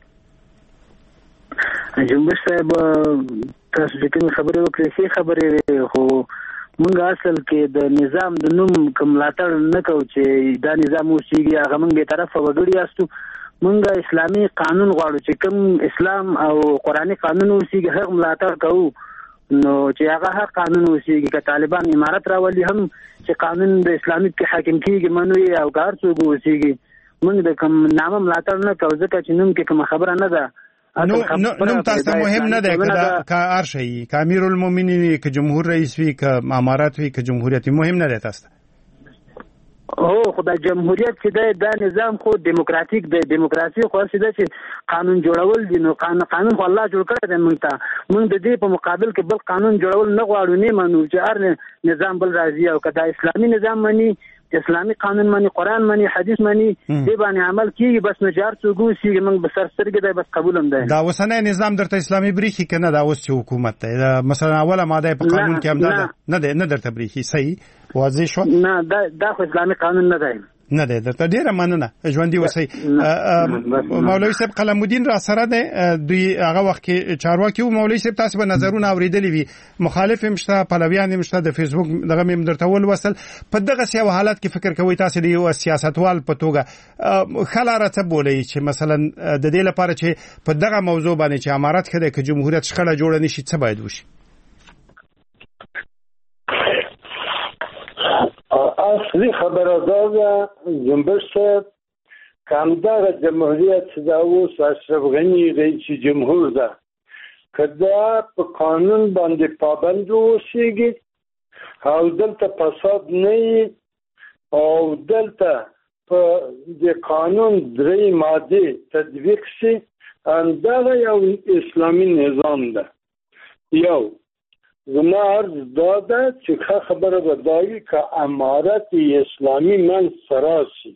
جنبش صاحب تاسو چې کوم خبرې وکړې شي خبرې خو مونږ اصل کې د نظام د نوم کوم لاتړ نه کوو چې دا نظام اوسېږي هغه مونږ به طرفه وګړي یاستو مونږ اسلامي قانون غواړو چې کوم اسلام او قرآني قانون اوسېږي هغه ملاتړ کوو نو چې هغه هر قانون اوسېږي که طالبان امارت راولي هم چې قانون د اسلامي کې حاکم کېږي منوي او کار څوک اوسېږي مونږ د کوم نامه ملاتړ نه کوو ځکه چې نوم کې کوم خبره نه ده نو تاسو مهم نه ده که ارشي که امیر المؤمنین که جمهور رئیس وي که امارات وي که جمهوریت مهم نه ده تاسو خدای جمهوریت چې دا نظام خو دیموکراتیک دی دیموکراسي خو چې قانون جوړول دي نو قانون خو الله جوړ کړی دی موږ د دې په مقابل کې بل قانون جوړول نه غواړو نه منو چې هر نظام بل راځي او کدا اسلامي نظام مني اسلامي قانون مني قران مني حديث مني دې باندې عمل کیږي بس نجار څوګو سي موږ به سرسرګي دی بس قبولم دی دا وسنه نظام درته اسلامي بریخي کنه دا اوس چې حکومت دی مثلا اوله ماده په قانون کې هم نه درته بریخي صحیح واضح شو نه دا خو اسلامي قانون نه دی نه ده درته ډیره مننه ژوندۍ وسی مولوي صاحب قلمودین را سره ده دوی هغه وخت کې چارواکي او مولوي صاحب تاسو به نظرونه اوریدلې وي مخالف هم شته پلویان هم شته د فیسبوک دغه مم درته ول وصل په دغه سیاو حالت کې فکر کوي تاسو دی یو سیاستوال په توګه خلاره ته بولي چې مثلا د دې لپاره چې په دغه موضوع باندې چې امارات کړي چې جمهوریت شخړه جوړ نشي څه باید وشي اصلي خبره دا جنبش صاحب کامدار جمهوریت دا اوس اشرف غنی رئیس جمهور ده کدا په قانون باندې پابند اوسېږي او دلته فساد نه او دلته په د قانون درې ماده تطبیق شي دا یو اسلامي نظام ده یو زما عرض داده چې خبره بدایي که امارت اسلامی من سراسی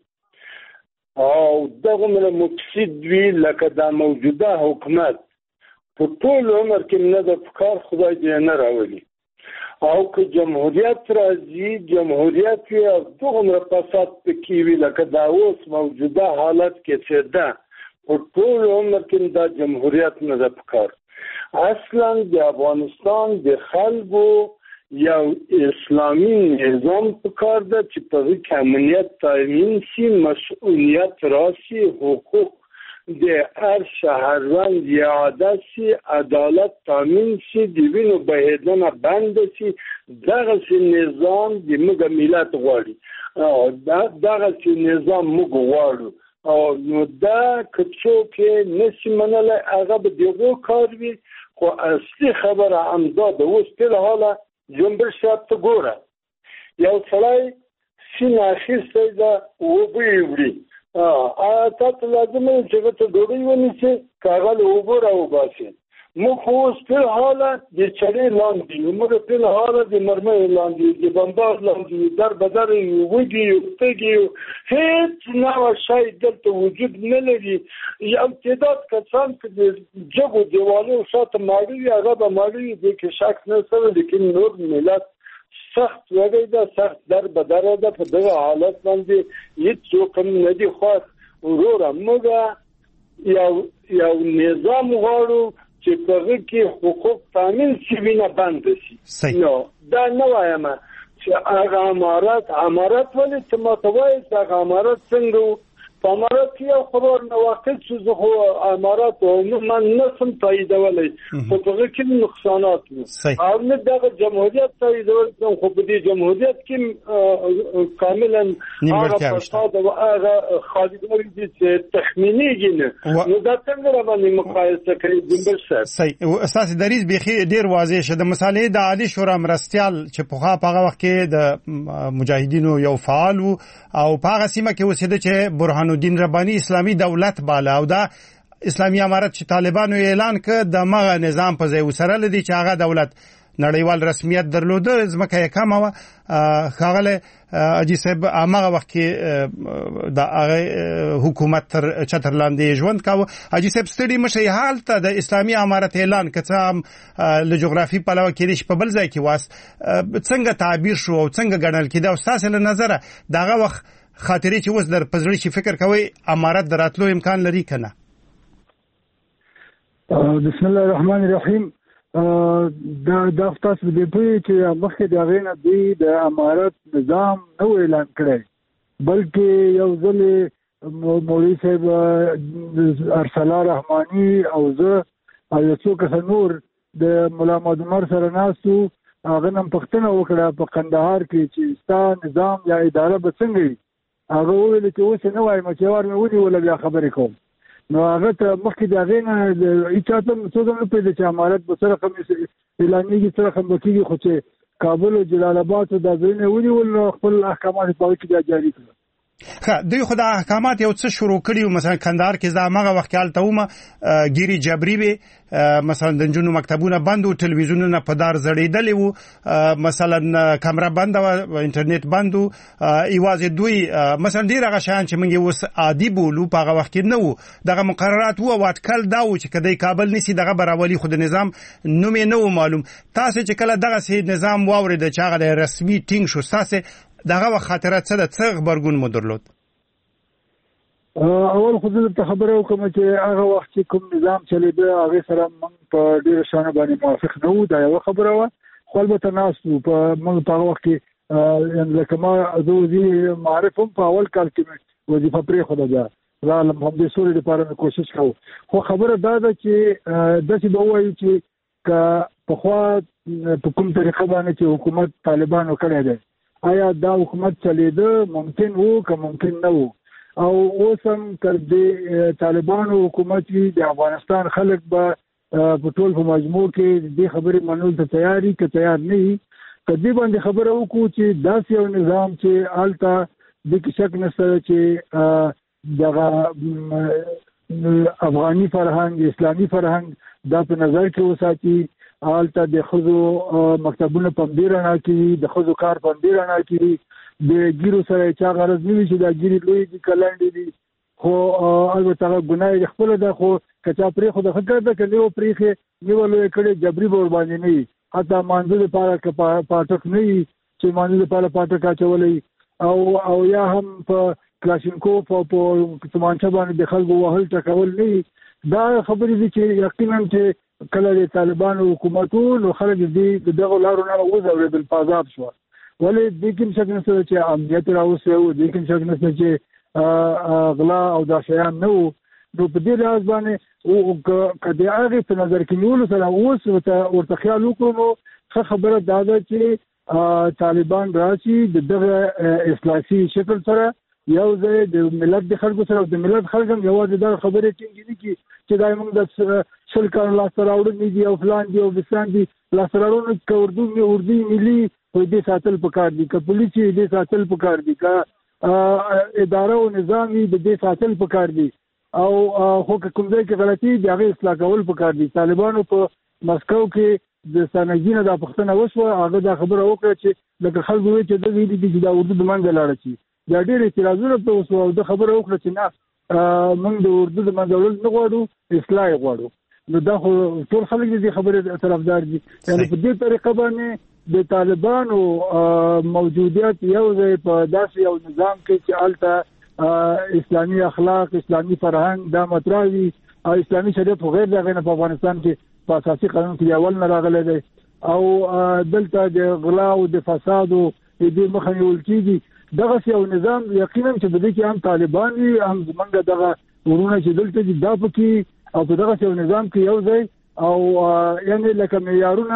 او دغه مفسد وی لکه د موجوده حکومت په ټول عمر کې نه د فکر خدای دې نه راولي او که جمهوریت راځي جمهوریت یې دغه فساد پکې وی لکه دا اوس موجوده حالت کې څه ده په ټول عمر کې دا جمهوریت نه د فکر اصلا د افغانستان د خلکو یو اسلامي نظام پکار ده چې په کاملیت تامین شي مسئولیت راسي حقوق د هر شهروند یاده شي عدالت تامین شي د وینو بهیدنه بند شي دغه نظام د موږ ملت غواړي دغه نظام موږ غواړو او نو دا کڅوک نشي منله هغه به دیغو کار وي خو اصلي خبره همدا ده اوس په حاله جنبش شاب ته ګوره یو سړی سینه اخیستی ده اوبه یې وړي تاسو لازم دی چې ته ډوډۍ ونیسئ که هغه له اوبو راوباسئ موږ خو اوس په حاله د چړې لاندې یو موږ په حاله د مرمۍ لاندې د بمبار لاندې در بدر یو وږي یو تږي یو هېڅ نوع شی دلته وجود نه لري یو تعداد کسان که د جګو دیوالو شاته ماړه وي هغه به ماړه وي دې کې شک نشته لیکن نور ملت سخت وږی ده سخت در بدره ده په دغه حالت باندې هېڅوک هم نه دي خوښ وروره موږ یو نظام غواړو چې په هغه کې حقوق تامین شي وینه بند شي نو دا نه وایم چې هغه امارات ولې چې ما ته وایي چې هغه امارات څنګه په امارات کې یو خبر نه واقع چې زه خو امارات عموما نسم تاییدولی خو په هغه کې نقصانات وو او نه دغه جمهوریت تاییدول خو په دې جمهوریت کې کاملا هغه فساد او هغه خالیګاري دي چې تخمینېږي نه نو دا څنګه را باندې مقایسه کوي جنبش صاحب صحیح استاد دریز بيخي ډیر واضح شه د مثالې د عالی شورا مرستيال چې په هغه وخت کې د مجاهدینو یو فعال وو او په هغه سیمه کې اوسېده چې برهان الدین ربانی اسلامی دولت بالا او دا اسلامی امارت چې طالبانو اعلان کړ د مغه نظام په ځای وسره لدی چې هغه دولت نړیوال رسمیت درلوده ځمکه یې کمه و خاغله اجي صاحب هغه وخت کې د هغه حکومت تر چتر لاندې ژوند کاوه اجي صاحب ستړي مشي حالت د اسلامی امارت اعلان کڅام له جغرافي پلوه کې په بل ځای کې واس څنګه تعبیر شو او څنګه ګڼل کېده او تاسو له نظر دغه وخت خاطرې چې اوس در پزړی شي فکر کوي امارت دراتلو امکان لري کنه بسم الله الرحمن الرحیم دا تاسو دې په چې مخکې د غینه دی د امارت نظام نو اعلان کړی بلکې یو ځل مولوی صاحب ارسلا رحمانی او زه او یو څوک نور د مولا محمد عمر سره ناسو هغه نن پښتنه وکړه په قندهار کې چې ستا نظام یا اداره به څنګه هغه ویل چې اوس نه وایم چې ور مې ونی ولا بیا خبرې کوم نو هغه ته مخکې د هغې نه هېچا ته څوک هم نه پوهېده چې امارت به څه رقم اعلانېږي څه رقم به کېږي خو چې کابل او جلال آباد دا ځایونه ونیول نو خپل احکامات یې په هغې کې بیا جاري کړل. دوی خو د احکامات یو څه شروع کړي مثلا کندهار کې دا هغه وخت کې هلته ومه ګیري جبري وې مثلا د نجونو مکتبونه بند وو ټلویزیونونه په دار زړېدلې وو مثلا کامره بنده وه انټرنیټ بند وو یوازې دوی مثلا ډېر هغه شیان چې موږ یې اوس عادي بولو په هغه وخت کې نه وو دغه مقررات وو او اټکل دا وو چې که دی کابل نیسي دغه به راولي خو د نظام نوم یې نه و معلوم. تاسې چې کله دغسې نظام واورېده چې هغه رسمي ټینګ شو ستاسې دغه خاطره څه ده څه غبرګون مو درلود؟ اول خو زه درته خبره وکړم چې هغه وخت چې کوم نظام چلېده هغې سره موږ په ډېرو شیانو باندې موافق نه وو دا یوه خبره وه خو البته ناست وو موږ په هغه وخت کې لکه ما زه وزیر معارف هم په اول کال کې مې وظیفه پرېښوده بیا راغلم همدې سولې دپاره مې کوشش کوو خو خبره دا ده چې داسې به ووایو چې که پخوا په کوم طریقه باندې چې حکومت طالبانو کړی دی آیا دا حکومت چلیده ممکن وو که ممکن نه وو او اوس هم تر دې طالبانو حکومت وي د افغانستان خلک به په ټول په مجموع کې دې خبرې منلو ته تیار وي که تیار نه وي که دې باندې خبره وکړو چې داسې یو نظام چې هلته دې کې شک نشته چې دغه افغاني فرهنګ اسلامي فرهنګ دا په نظر کې وساتي هلته د ښځو مکتبونه په همدې رڼا کې وي د ښځو کار په همدې رڼا کې وي د ګیرو سره یې چا غرض نه وي چې دا ګیرې لویې دي که لنډې دي خو البته هغه ګناه یې خپله ده خو که چا پرېښوده ښه کار ده که نه و پرېښې نیوه لویې کړې جبري به ورباندې نه وي حتی مانځه دپاره که پاټک نه وي چې مانځه دپاره پاټک اچولی او یا هم په کلاشینکوف او په تومانچه باندې د خلکو وهل ټکول نه وي دا خبرې دي چې یقینا چې کله د طالبانو حکومت نو خلک دې دغه لارو نه وځورېدل په عذاب شوه ولې دې کې شک نشته چې امنیت راوستی و دې کې شک نشته چې غلا او دا شیان نه وو نو په دې لحاظ باندې که د هغې په نظر کې نیولو سره اوس ورته خیال وکړو نو ښه خبره دا ده چې طالبان راشي د دغه اصلاحي شکل سره یو ځای د ملت د خلکو سره او د ملت خلک هم یوازې دغه خبرې ټینګې دي چې دا موږ د شل کاله لاسته راوړنې دي او فلان دي او بسان دي لاسته راوړنې که اردو ملي خو دې ساتل پکار دي که پولیس یې دې ساتل پکار دي که اداره او نظام یې د دې ساتل پکار دي او خو که کوم ځای کې غلطي د هغې اصلاح کول پکار دي. طالبانو په مسکو کې د ستانکزي نه دا پوښتنه وشوه هغه دا خبره وکړه چې لکه خلکو وایي چې دغه دي چې دا اردو د منځه لاړه شي دا ډېر اعتراضونه پرې وشوه او دا خبره وکړه چې نه موږ د اردو د منځه وړل نه غواړو اصلاح یې غواړو نو دا خو ټول خلک دې خبرې طرفدار دي یعنې په دې طریقه باندې د طالبانو موجودیت یو ځای په داسې یو نظام کې چې هلته اسلامي اخلاق اسلامي فرهنګ دا مطرح وي او اسلامي شریعت خو غیر د هغې نه په افغانستان کې په اساسي قانون کې اول نه راغلی دی او دلته د غلا او د فساد او دې مخه نیول کېږي دغسې یو نظام یقینا چې په دې کې هم طالبان وي هم زمونږ دغه ورونه چې دلته دي دا پکې او په دغسې یو نظام کې یو ځای او یعنې لکه معیارونه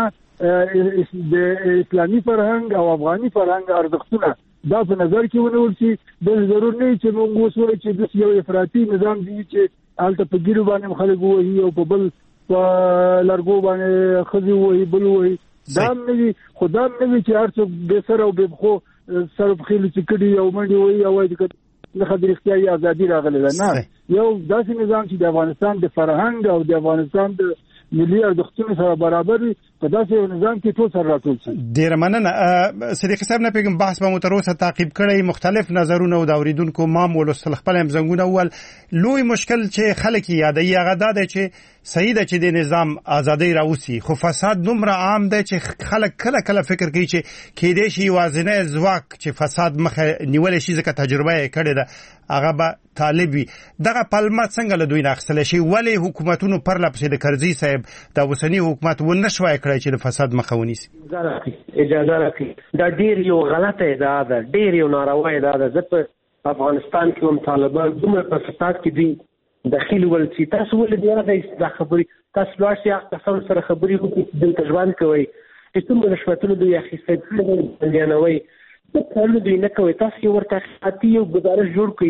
د اسلامي فرهنګ او افغاني فرهنګ ارزښتونه دا په نظر کې ونیول شي داسې ضرور نه وي چې موږ اوس وایو چې داسې یو افراطي نظام دی چې هلته په ګیرو باندې خلک ووهي او په بل په لرګو باندې ښځې ووهي بل ووهي دا هم نه وي خو دا هم نه وي چې هر څوک بې سره او بې پښو سر په خېلو چې کړي او منډې وایي او وایي چې نښه د رښتیا یې ازادي راغلې ده نه یو داسې نظام چې د افغانستان د فرهنګ او د افغانستان د ملي ارزښتونو سره برابر وي په داسې یو نظام کې ټول سره راټول شي. ډېره مننه صدیقي صاحب نه پوهېږم بحث به مو تر اوسه تعقیب کړی مختلف نظرونه او د اورېدونکو ما م ولوستل خپل هم زنګونه وویل لوی مشکل چې خلک یې یادوي هغه دا دی چې صحیح ده چې د نظام ازادۍ راوسي خو فساد دومره عام دی چې خلک کله کله فکر کوي چې کېدای شي یوازینی ځواک چې فساد مخه نیولی شي ځکه تجربه یې کړې ده هغه به طالب وي دغه پلمه څنګه له دوی نه اخیستلی شي ولې حکومتونو پرله پسې د کرزي صاحب د اوسني حکومت ونه شوای کړی چې د فساد مخه ونیسي؟ اجازه راکړئ دا ډېر یو غلطه ادعا ده ډېر یو ناروا ادعا ده زه په افغانستان کې هم طالبان دومره په فساد کې دوی دخیل ول چې تاسو ولې دا خبرې تاسو لاړ شئ هغه کسانو سره خبرې وکړئ چې دلته ژوند کوئ چې څومره رشوتونه دوی اخیستی بندیانوئ څه کارونه دوی نه کوئ تاسو یې ورته احتیاطي یو ګزارش جوړ کړئ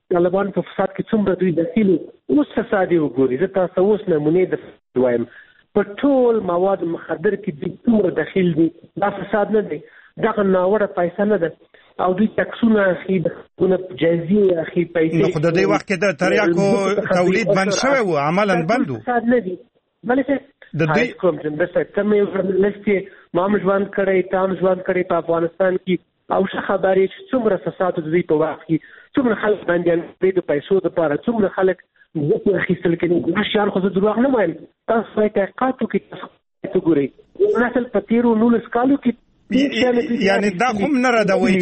طالبان په فساد کې څومره دوی دخیل اوس فساد وګوري. زه تاسو اوس نمونه د وایم په ټول مواد مخدر کې دوی څومره دخیل دي. دا فساد نه دی، دغه ناوړه پیسې نه ده او دوی تکسونه اخی دونه جزیه اخی پیسې. نو خو د دې وخت کې د تریاکو تولید بند شوی و، عملاً بند و. فساد نه دی بلکې د دې کوم چې د تمه ورلسته مام ژوند کړي تام ژوند کړي په افغانستان کې او څه خبرې چې څومره فساد دوی په وخت کې څومره خلک باندې د پیسو لپاره څومره خلک زه اخیستل کېږي. دا شعار خو دروغ نه وایم، تاسو تحقیقات وکړئ ګورئ نسل په تیرو 19 کالو کې یعنی دا هم نه ردوي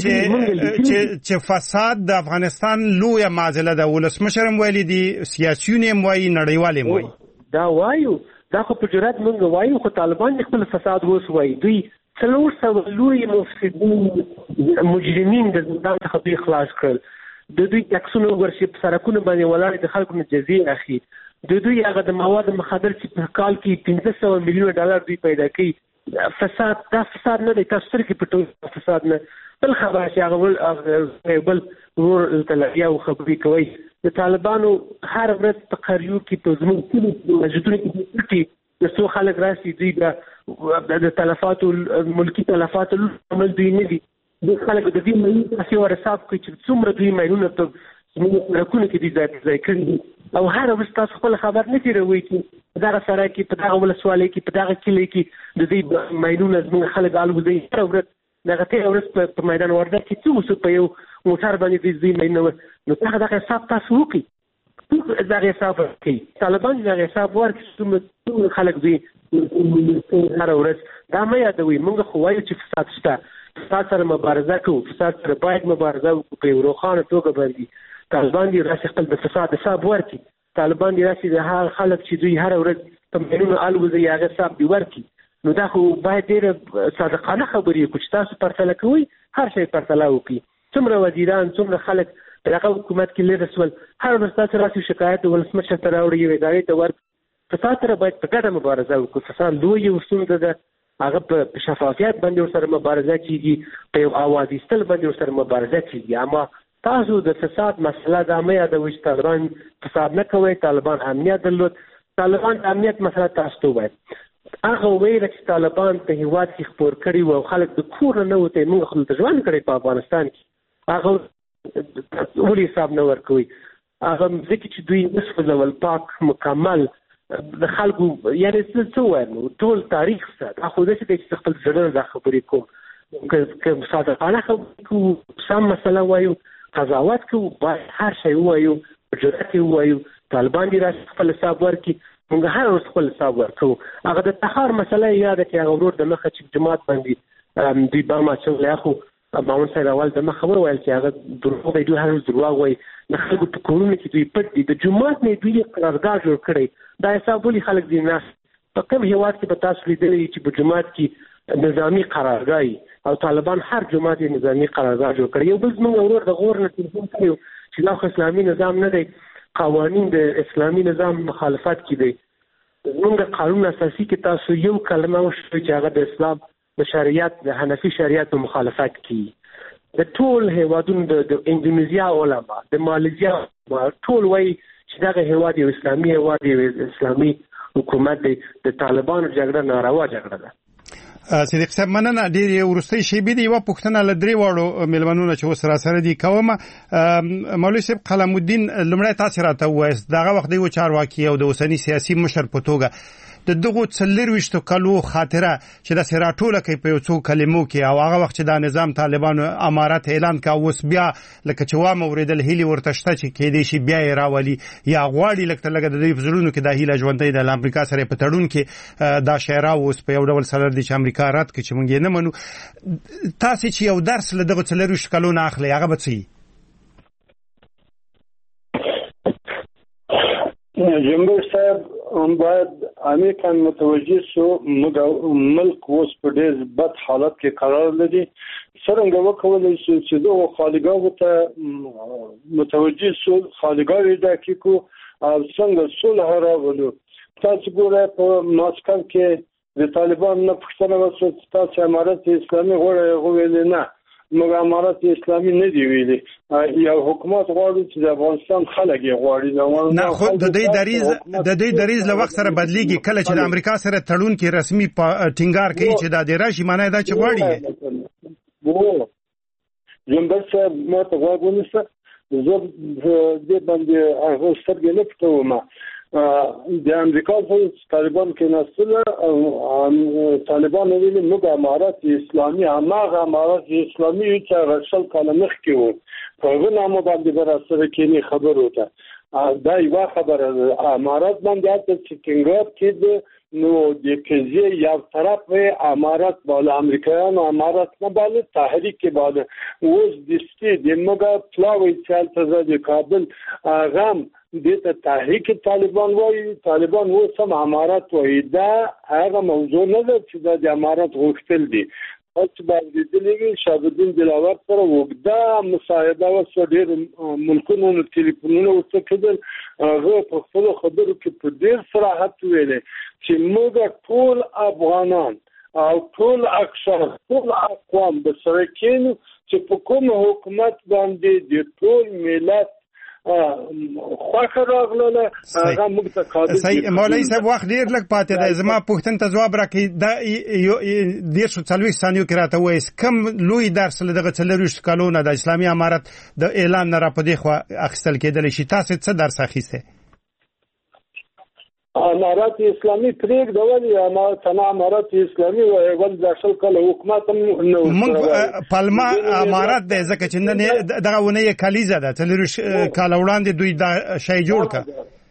چې فساد د افغانستان لویه معضله ده. ولسمشر هم ویلي دي، سیاسيون هم وایي، نړیوال هم وایي. دا وایو، دا خو په جرأت موږ وایو، خو طالبان خپل فساد اوس وایي. دوی 400 لوی مفسدین مجرمین د زندان څخه دوی خلاص کړل. د دوی تکسونه ورشي په سرکونو باندې ولاړ د خلکو نه جزیه اخی. د دوی هغه د مواد مخدر چې په کال کې 1500 میلیون ډالر دوی پیدا کوي. فساد دا فساد نه دی، تاسو سره کې پټو فساد نه. بل خبره چې هغه بل ور تلیا او خبرې کوي د طالبانو هر ورځ تقریو کې په زموږ ټول مسجدونو کې د څو خلک راسي دوی د تلفات ملکی تلفات عمل دوی نه دي. د خلک د دې مې تاسو ورساب کوي چې څومره دوی مېنونه ته زموږ رکونه کې دي ځای کړی او هر ورځ تاسو خپل خبر نه تیروي چې دغه سره کې په دغه ولسوالۍ کې په دغه کلی کې د دې مېنونه زموږ خلک الوزي. هر ورځ دغه ته ورځ په میدان وردګ کې څو په یو موټر باندې دې مېنونه نو دغه حساب تاسو وکړئ. دغه حساب کوي طالبان، دغه حساب ورکړي څومره خلک دي هر ورځ. دا مې یادوي موږ خو وایو چې فساد شته، فساد سره مبارزه کوو، فساد سره باید مبارزه وکړو په یو روښانه توګه باندې. طالبان دي راشي خپل د فساد حساب ورکړي. طالبان دي راشي د هر خلک چې دوی هر ورځ په مېنونو الوزي هغه حساب دی ورکړي. نو دا خو باید ډېر صادقانه خبرې وکړو چې تاسو پرتله کوئ، هر شی پرتله وکړي. څومره وزیران، څومره خلک دغه حکومت کې لري سول، هر ورځ تاسو راشي شکایت ولسمشر ته راوړي، یو ادارې ته ورکړي. فساد سره باید په ګډه مبارزه وکړو. فساد لوی ستونزه ده، هغه په شفافیت باندې ورسره مبارزه کیږي، په یو اواز ایستل باندې ورسره مبارزه کیږي. اما تاسو د فساد مسله دا مې یادوي چې طالبان فساد نه کوي، طالبان امنیت درلود. طالبان امنیت مسله تاسو ته وایي هغه ویل چې طالبان په هیواد کې خپور کړي او خلک د کور نه وته موږ خپل ژوند کړي په افغانستان کې. هغه ولې حساب نه ورکوي. هغه ځکه چې دوی مسفل پاک مکمل د خلکو یعنی څه وایم ټول تاریخ سره خو دې چې خپل ژوند د خبرې کوم که صادقانه خبرې کوو، سم مسله وایو، قضاوت کوو، باید هر شی وایو، جرأت وایو. طالبان دي راشي خپل حساب ورکړي، موږ هر ورځ خپل حساب ورکوو. هغه د تخار مسله یاده چې هغه ورور د مخه چې جماعت باندې دوی برما چغلی اخو ماون صاحب اول د مخه وویل چې هغه دروغ دی، دوی هر ورځ دروغ وایي. د خلکو په کورونو کې دوی پټ دي، د جماعت نه دوی قرارداد جوړ کړی. دا حساب ولې خلک دي نه په کوم هیواد کې به تاسو لیدلی چې په جماعت کې نظامی قرارداد او طالبان هر جماعت نظامی قرارداد جوړ کړی. یو بل زموږ ورور د غور نه تلیفون کړی چې دا خو اسلامي نظام نه دی، قوانین د اسلامي نظام مخالفت کې دی. زموږ قانون اساسي کې تاسو یو کلمه وشوي چې هغه د اسلام د شریعت د حنفي شریعت مخالفت کوي. د ټول هیوادونو د انډونیزیا علما، د ماليزیا ټول وایي چې دغه هیواد یو اسلامي هیواد، یو اسلامي حکومت دی. د طالبانو جګړه ناروا جګړه ده. صدیق صاحب مننه. ډېر ورستۍ شیبې دی یو پښتنه لدري واړو ملمنونه چې وسره سره دي کومه. مولوی صاحب قلم الدین لمړی تاسو راته وایست دغه وخت دی و چارواکي او د اوسنی سیاسي مشر په توګه د دغه 24 کلو خاطره چې د سراټوله کې په یو څو کلمو کې او هغه وخت چې د نظام طالبانو امارات اعلان کا اوس بیا لکه چې وا موریدل هیلي ورتشته چې کې دي شي بیا راولي یا غواړي لکه لګه د دې فزلونو کې د هیله ژوندۍ د امریکا سره په تړون کې دا شعرا اوس په یو ډول سره د امریکا رات کې چې مونږ نه منو. تاسو چې یو درس له دغه 24 کلو نه اخلي هغه به څه جمهور صاحب هم باید امریکا متوجه شو ملک اوس په ډېر بد حالت کې قرار لري. څرنګه وکولای شو چې دغه خالګاو ته متوجه شو، خالګاوي د کیکو او څنګه صلح راولو. تاسو ګورئ په ماسکو کې د طالبان نه پښتنه وسو تاسو امارت اسلامي غوړې غوېل نه موږ امارات اسلامي نه دی ویلي. یو حکومت غواړي چې د افغانستان خلک یې غواړي. نه خو د دې دریز له وخت سره بدلیږي. کله چې د امریکا سره تړون کې رسمي ټینګار کوي چې دا د راشي معنی دا چې غواړي جنبه صاحب ما ته غواړم ونیسه زه دې باندې هغه سترګې نه پټوم. د امریکا په طالبان کې نسل او طالبان ویلي موږ امارات اسلامي هغه امارات اسلامي چې رسل کاله مخکې وو په هغه نامه باندې سره کې خبر وته. دا یو خبره امارات باندې چې ټینګار کړي نو د کزي یو طرف امارات بالا امریکایانو امارات نه بالا تحریک بالا اوس د ستې د موږ پلاوي چې تل د کابل غم دته تحریک طالبان وایي طالبان وسم امارات وایي. دا هغه موضوع نه ده چې د امارات غوښتل دي. چې باندې دلګي شاهدین دلاور سره وګدا مصاحبه او ډېر ملکونو ټلیفونونه ورته کېدل. هغه په خپل خبرو کې په ډېر صراحت ویلي چې موږ ټول افغانان او ټول اکثر ټول اقوام د سره کېنو چې په کوم حکومت باندې د ټول ملت خوښه راغله هغه موږ ته قابل. صحیح مولوي صاحب وخت ډیر لږ پاتې دی. زما پوښتنه ته ځواب راکړئ. دا 40 ثانیو کې راته وایي کوم لوی درس له دغه 40 کالونو د اسلامي امارت د اعلان نه را پدې خو اخیستل کېدلی شي؟ تاسو څه درس اخیسته؟ امارات اسلامي پریک دولي امارات اسلامي ول د اصل کله حکومت نو پالما امارات د ځکه چې نه دغه ونه کلیزه ده 40 کال وړاندې دوی دا شی جوړ کړ.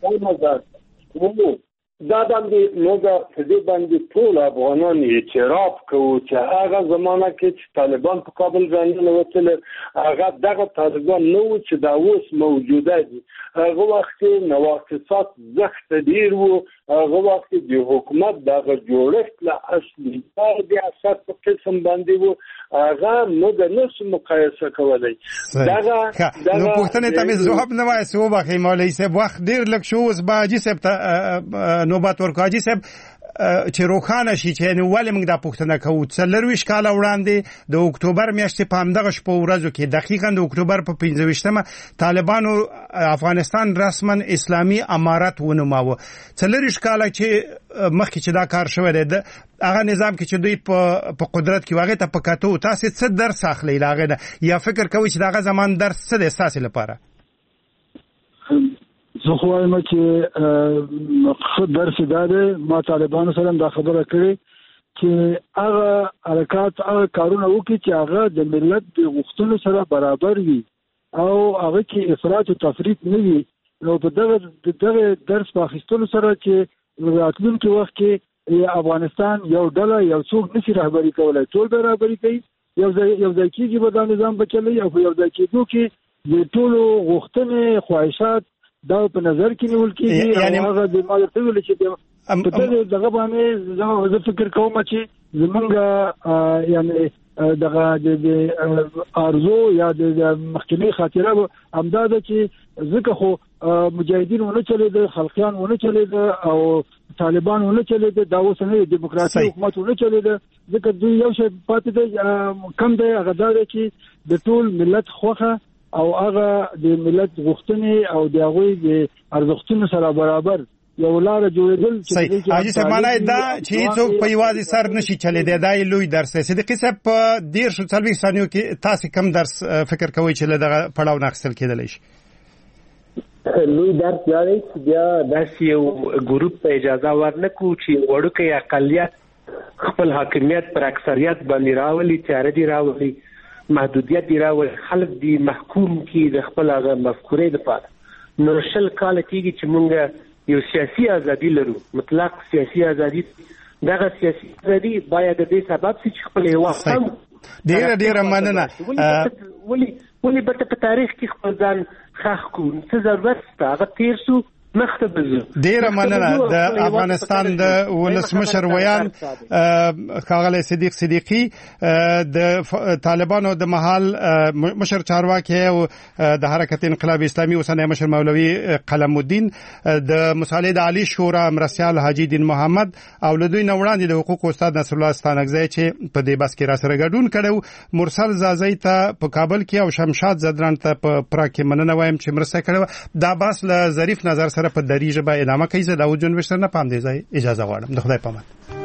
دا باندې موږ په دې باندې ټول افغانان اعتراف کوو چې هغه زمانہ کې چې طالبان په کابل باندې وتل هغه دغه طالبان نو چې دا اوس موجوده دي. هغه وخت نواقصات زخت ډیر وو. هغه وخت د حکومت دغه جوړښت له اصلي د اساس په قسم باندې وو. هغه موږ نشو مقایسه کولای. دغه نو پوښتنه ته مې ځواب نه وایي سو بخې مولوي صاحب وخت ډیر لږ شو. اوس باجی صاحب نوبت ورکاجی صاحب چې روخانه شي چې نو ولې موږ دا پوښتنه کوو. 40 کال وړاندې د اکتوبر میاشتې په همدغه شپه ورځو کې دقیقاً د اکتوبر په 15مه طالبانو افغانستان رسما اسلامي امارت ونوماوه. 40 کال چې مخکې چې دا کار شوی دی هغه نظام کې چې دوی په قدرت کې واغې ته پکاتو تاسو څه درس اخلي لاغه یا فکر کوئ چې دغه زمان درس څه دی تاسو لپاره؟ زه خو وایم چې درس دا دی ما طالبانو سره دا خبره کړې چې هغه حرکات هغه کارونه وکړي چې هغه د ملت د غوښتنو سره برابر وي او هغه کې افراط او تفریط نه وي. نو په دغه درس په اخیستلو سره چې راتلونکي وخت کې افغانستان یو ډله یو څوک نشي رهبري کولای ټول به رهبري کوي. یو ځای کېږي به دا نظام بچلوي او یو ځای کېدو کې د ټولو غوښتنې خواهشات دا په نظر کې نیول کېږي. یعنی هغه د مال ته ویل چې په دغه باندې زه فکر کوم چې زمونږ یعنی دغه د ارزو یا د مخکنی خاطره همداده چې ځکه خو مجاهدین ونه چلید خلقیان ونه چلید او طالبان ونه چلید دا اوسنۍ دیموکراسي حکومت ونه چلید ځکه دوی یو شی پاتې دی کم دی هغه دا چې د ټول ملت خوخه او هغه د ملت غوښتنې او د هغه د ارزښتونو سره برابر یو لار جوړېدل. صحیح حاجی صاحب معنی دا چې څوک په یوازې سر نشي چلیدای. دا لوی درس دی. صدیقي صاحب په 40 ثانیو کې تاسو کوم درس فکر کوئ چې له دغه پړاو نه اخیستل کېدلی شي؟ لوی درس دا دی چې بیا داسې یو ګروپ ته اجازه ورنکړو چې وړوکی اقلیت خپل حاکمیت پر اکثریت باندې راولي، تیاره دي راولي، محدودیت دی راولي، خلک دی محکوم کی د خپل هغه مفکورې لپاره. نو 20 کال کېږي چې موږ یو سیاسي ازادي لرو، مطلق سیاسي ازادي. دغه سیاسي ازادي باید د دې سبب چې خپل هیواد هم ډیره مننه ولې به په تاریخ کې خپل ځان خاخ کو څه ضرورت هغه تیر سو مخته بزو. ډیره مننه د افغانستان د ولسمشر ویان ښاغلی صدیق صدیقي د طالبانو د محل مشر چارواکي او د حرکت انقلاب اسلامي اوسنی مشر مولوي قلم الدین د مصالح د عالی شورا مرسیال حاجی دین محمد او لدوی نه وړاندې د حقوق استاد نصر الله ستانکزی چې په دې بس کې را سره ګډون کړو مرسل زازی ته په کابل کې او شمشاد زدران ته په پراګ کې مننه وایم چې مرسته کړو دا بس له ظریف نظر سره په دری ژبه ادامه کوي. زه داود جون وشتر نه پام دی ځای اجازه غواړم. د خدای پامان.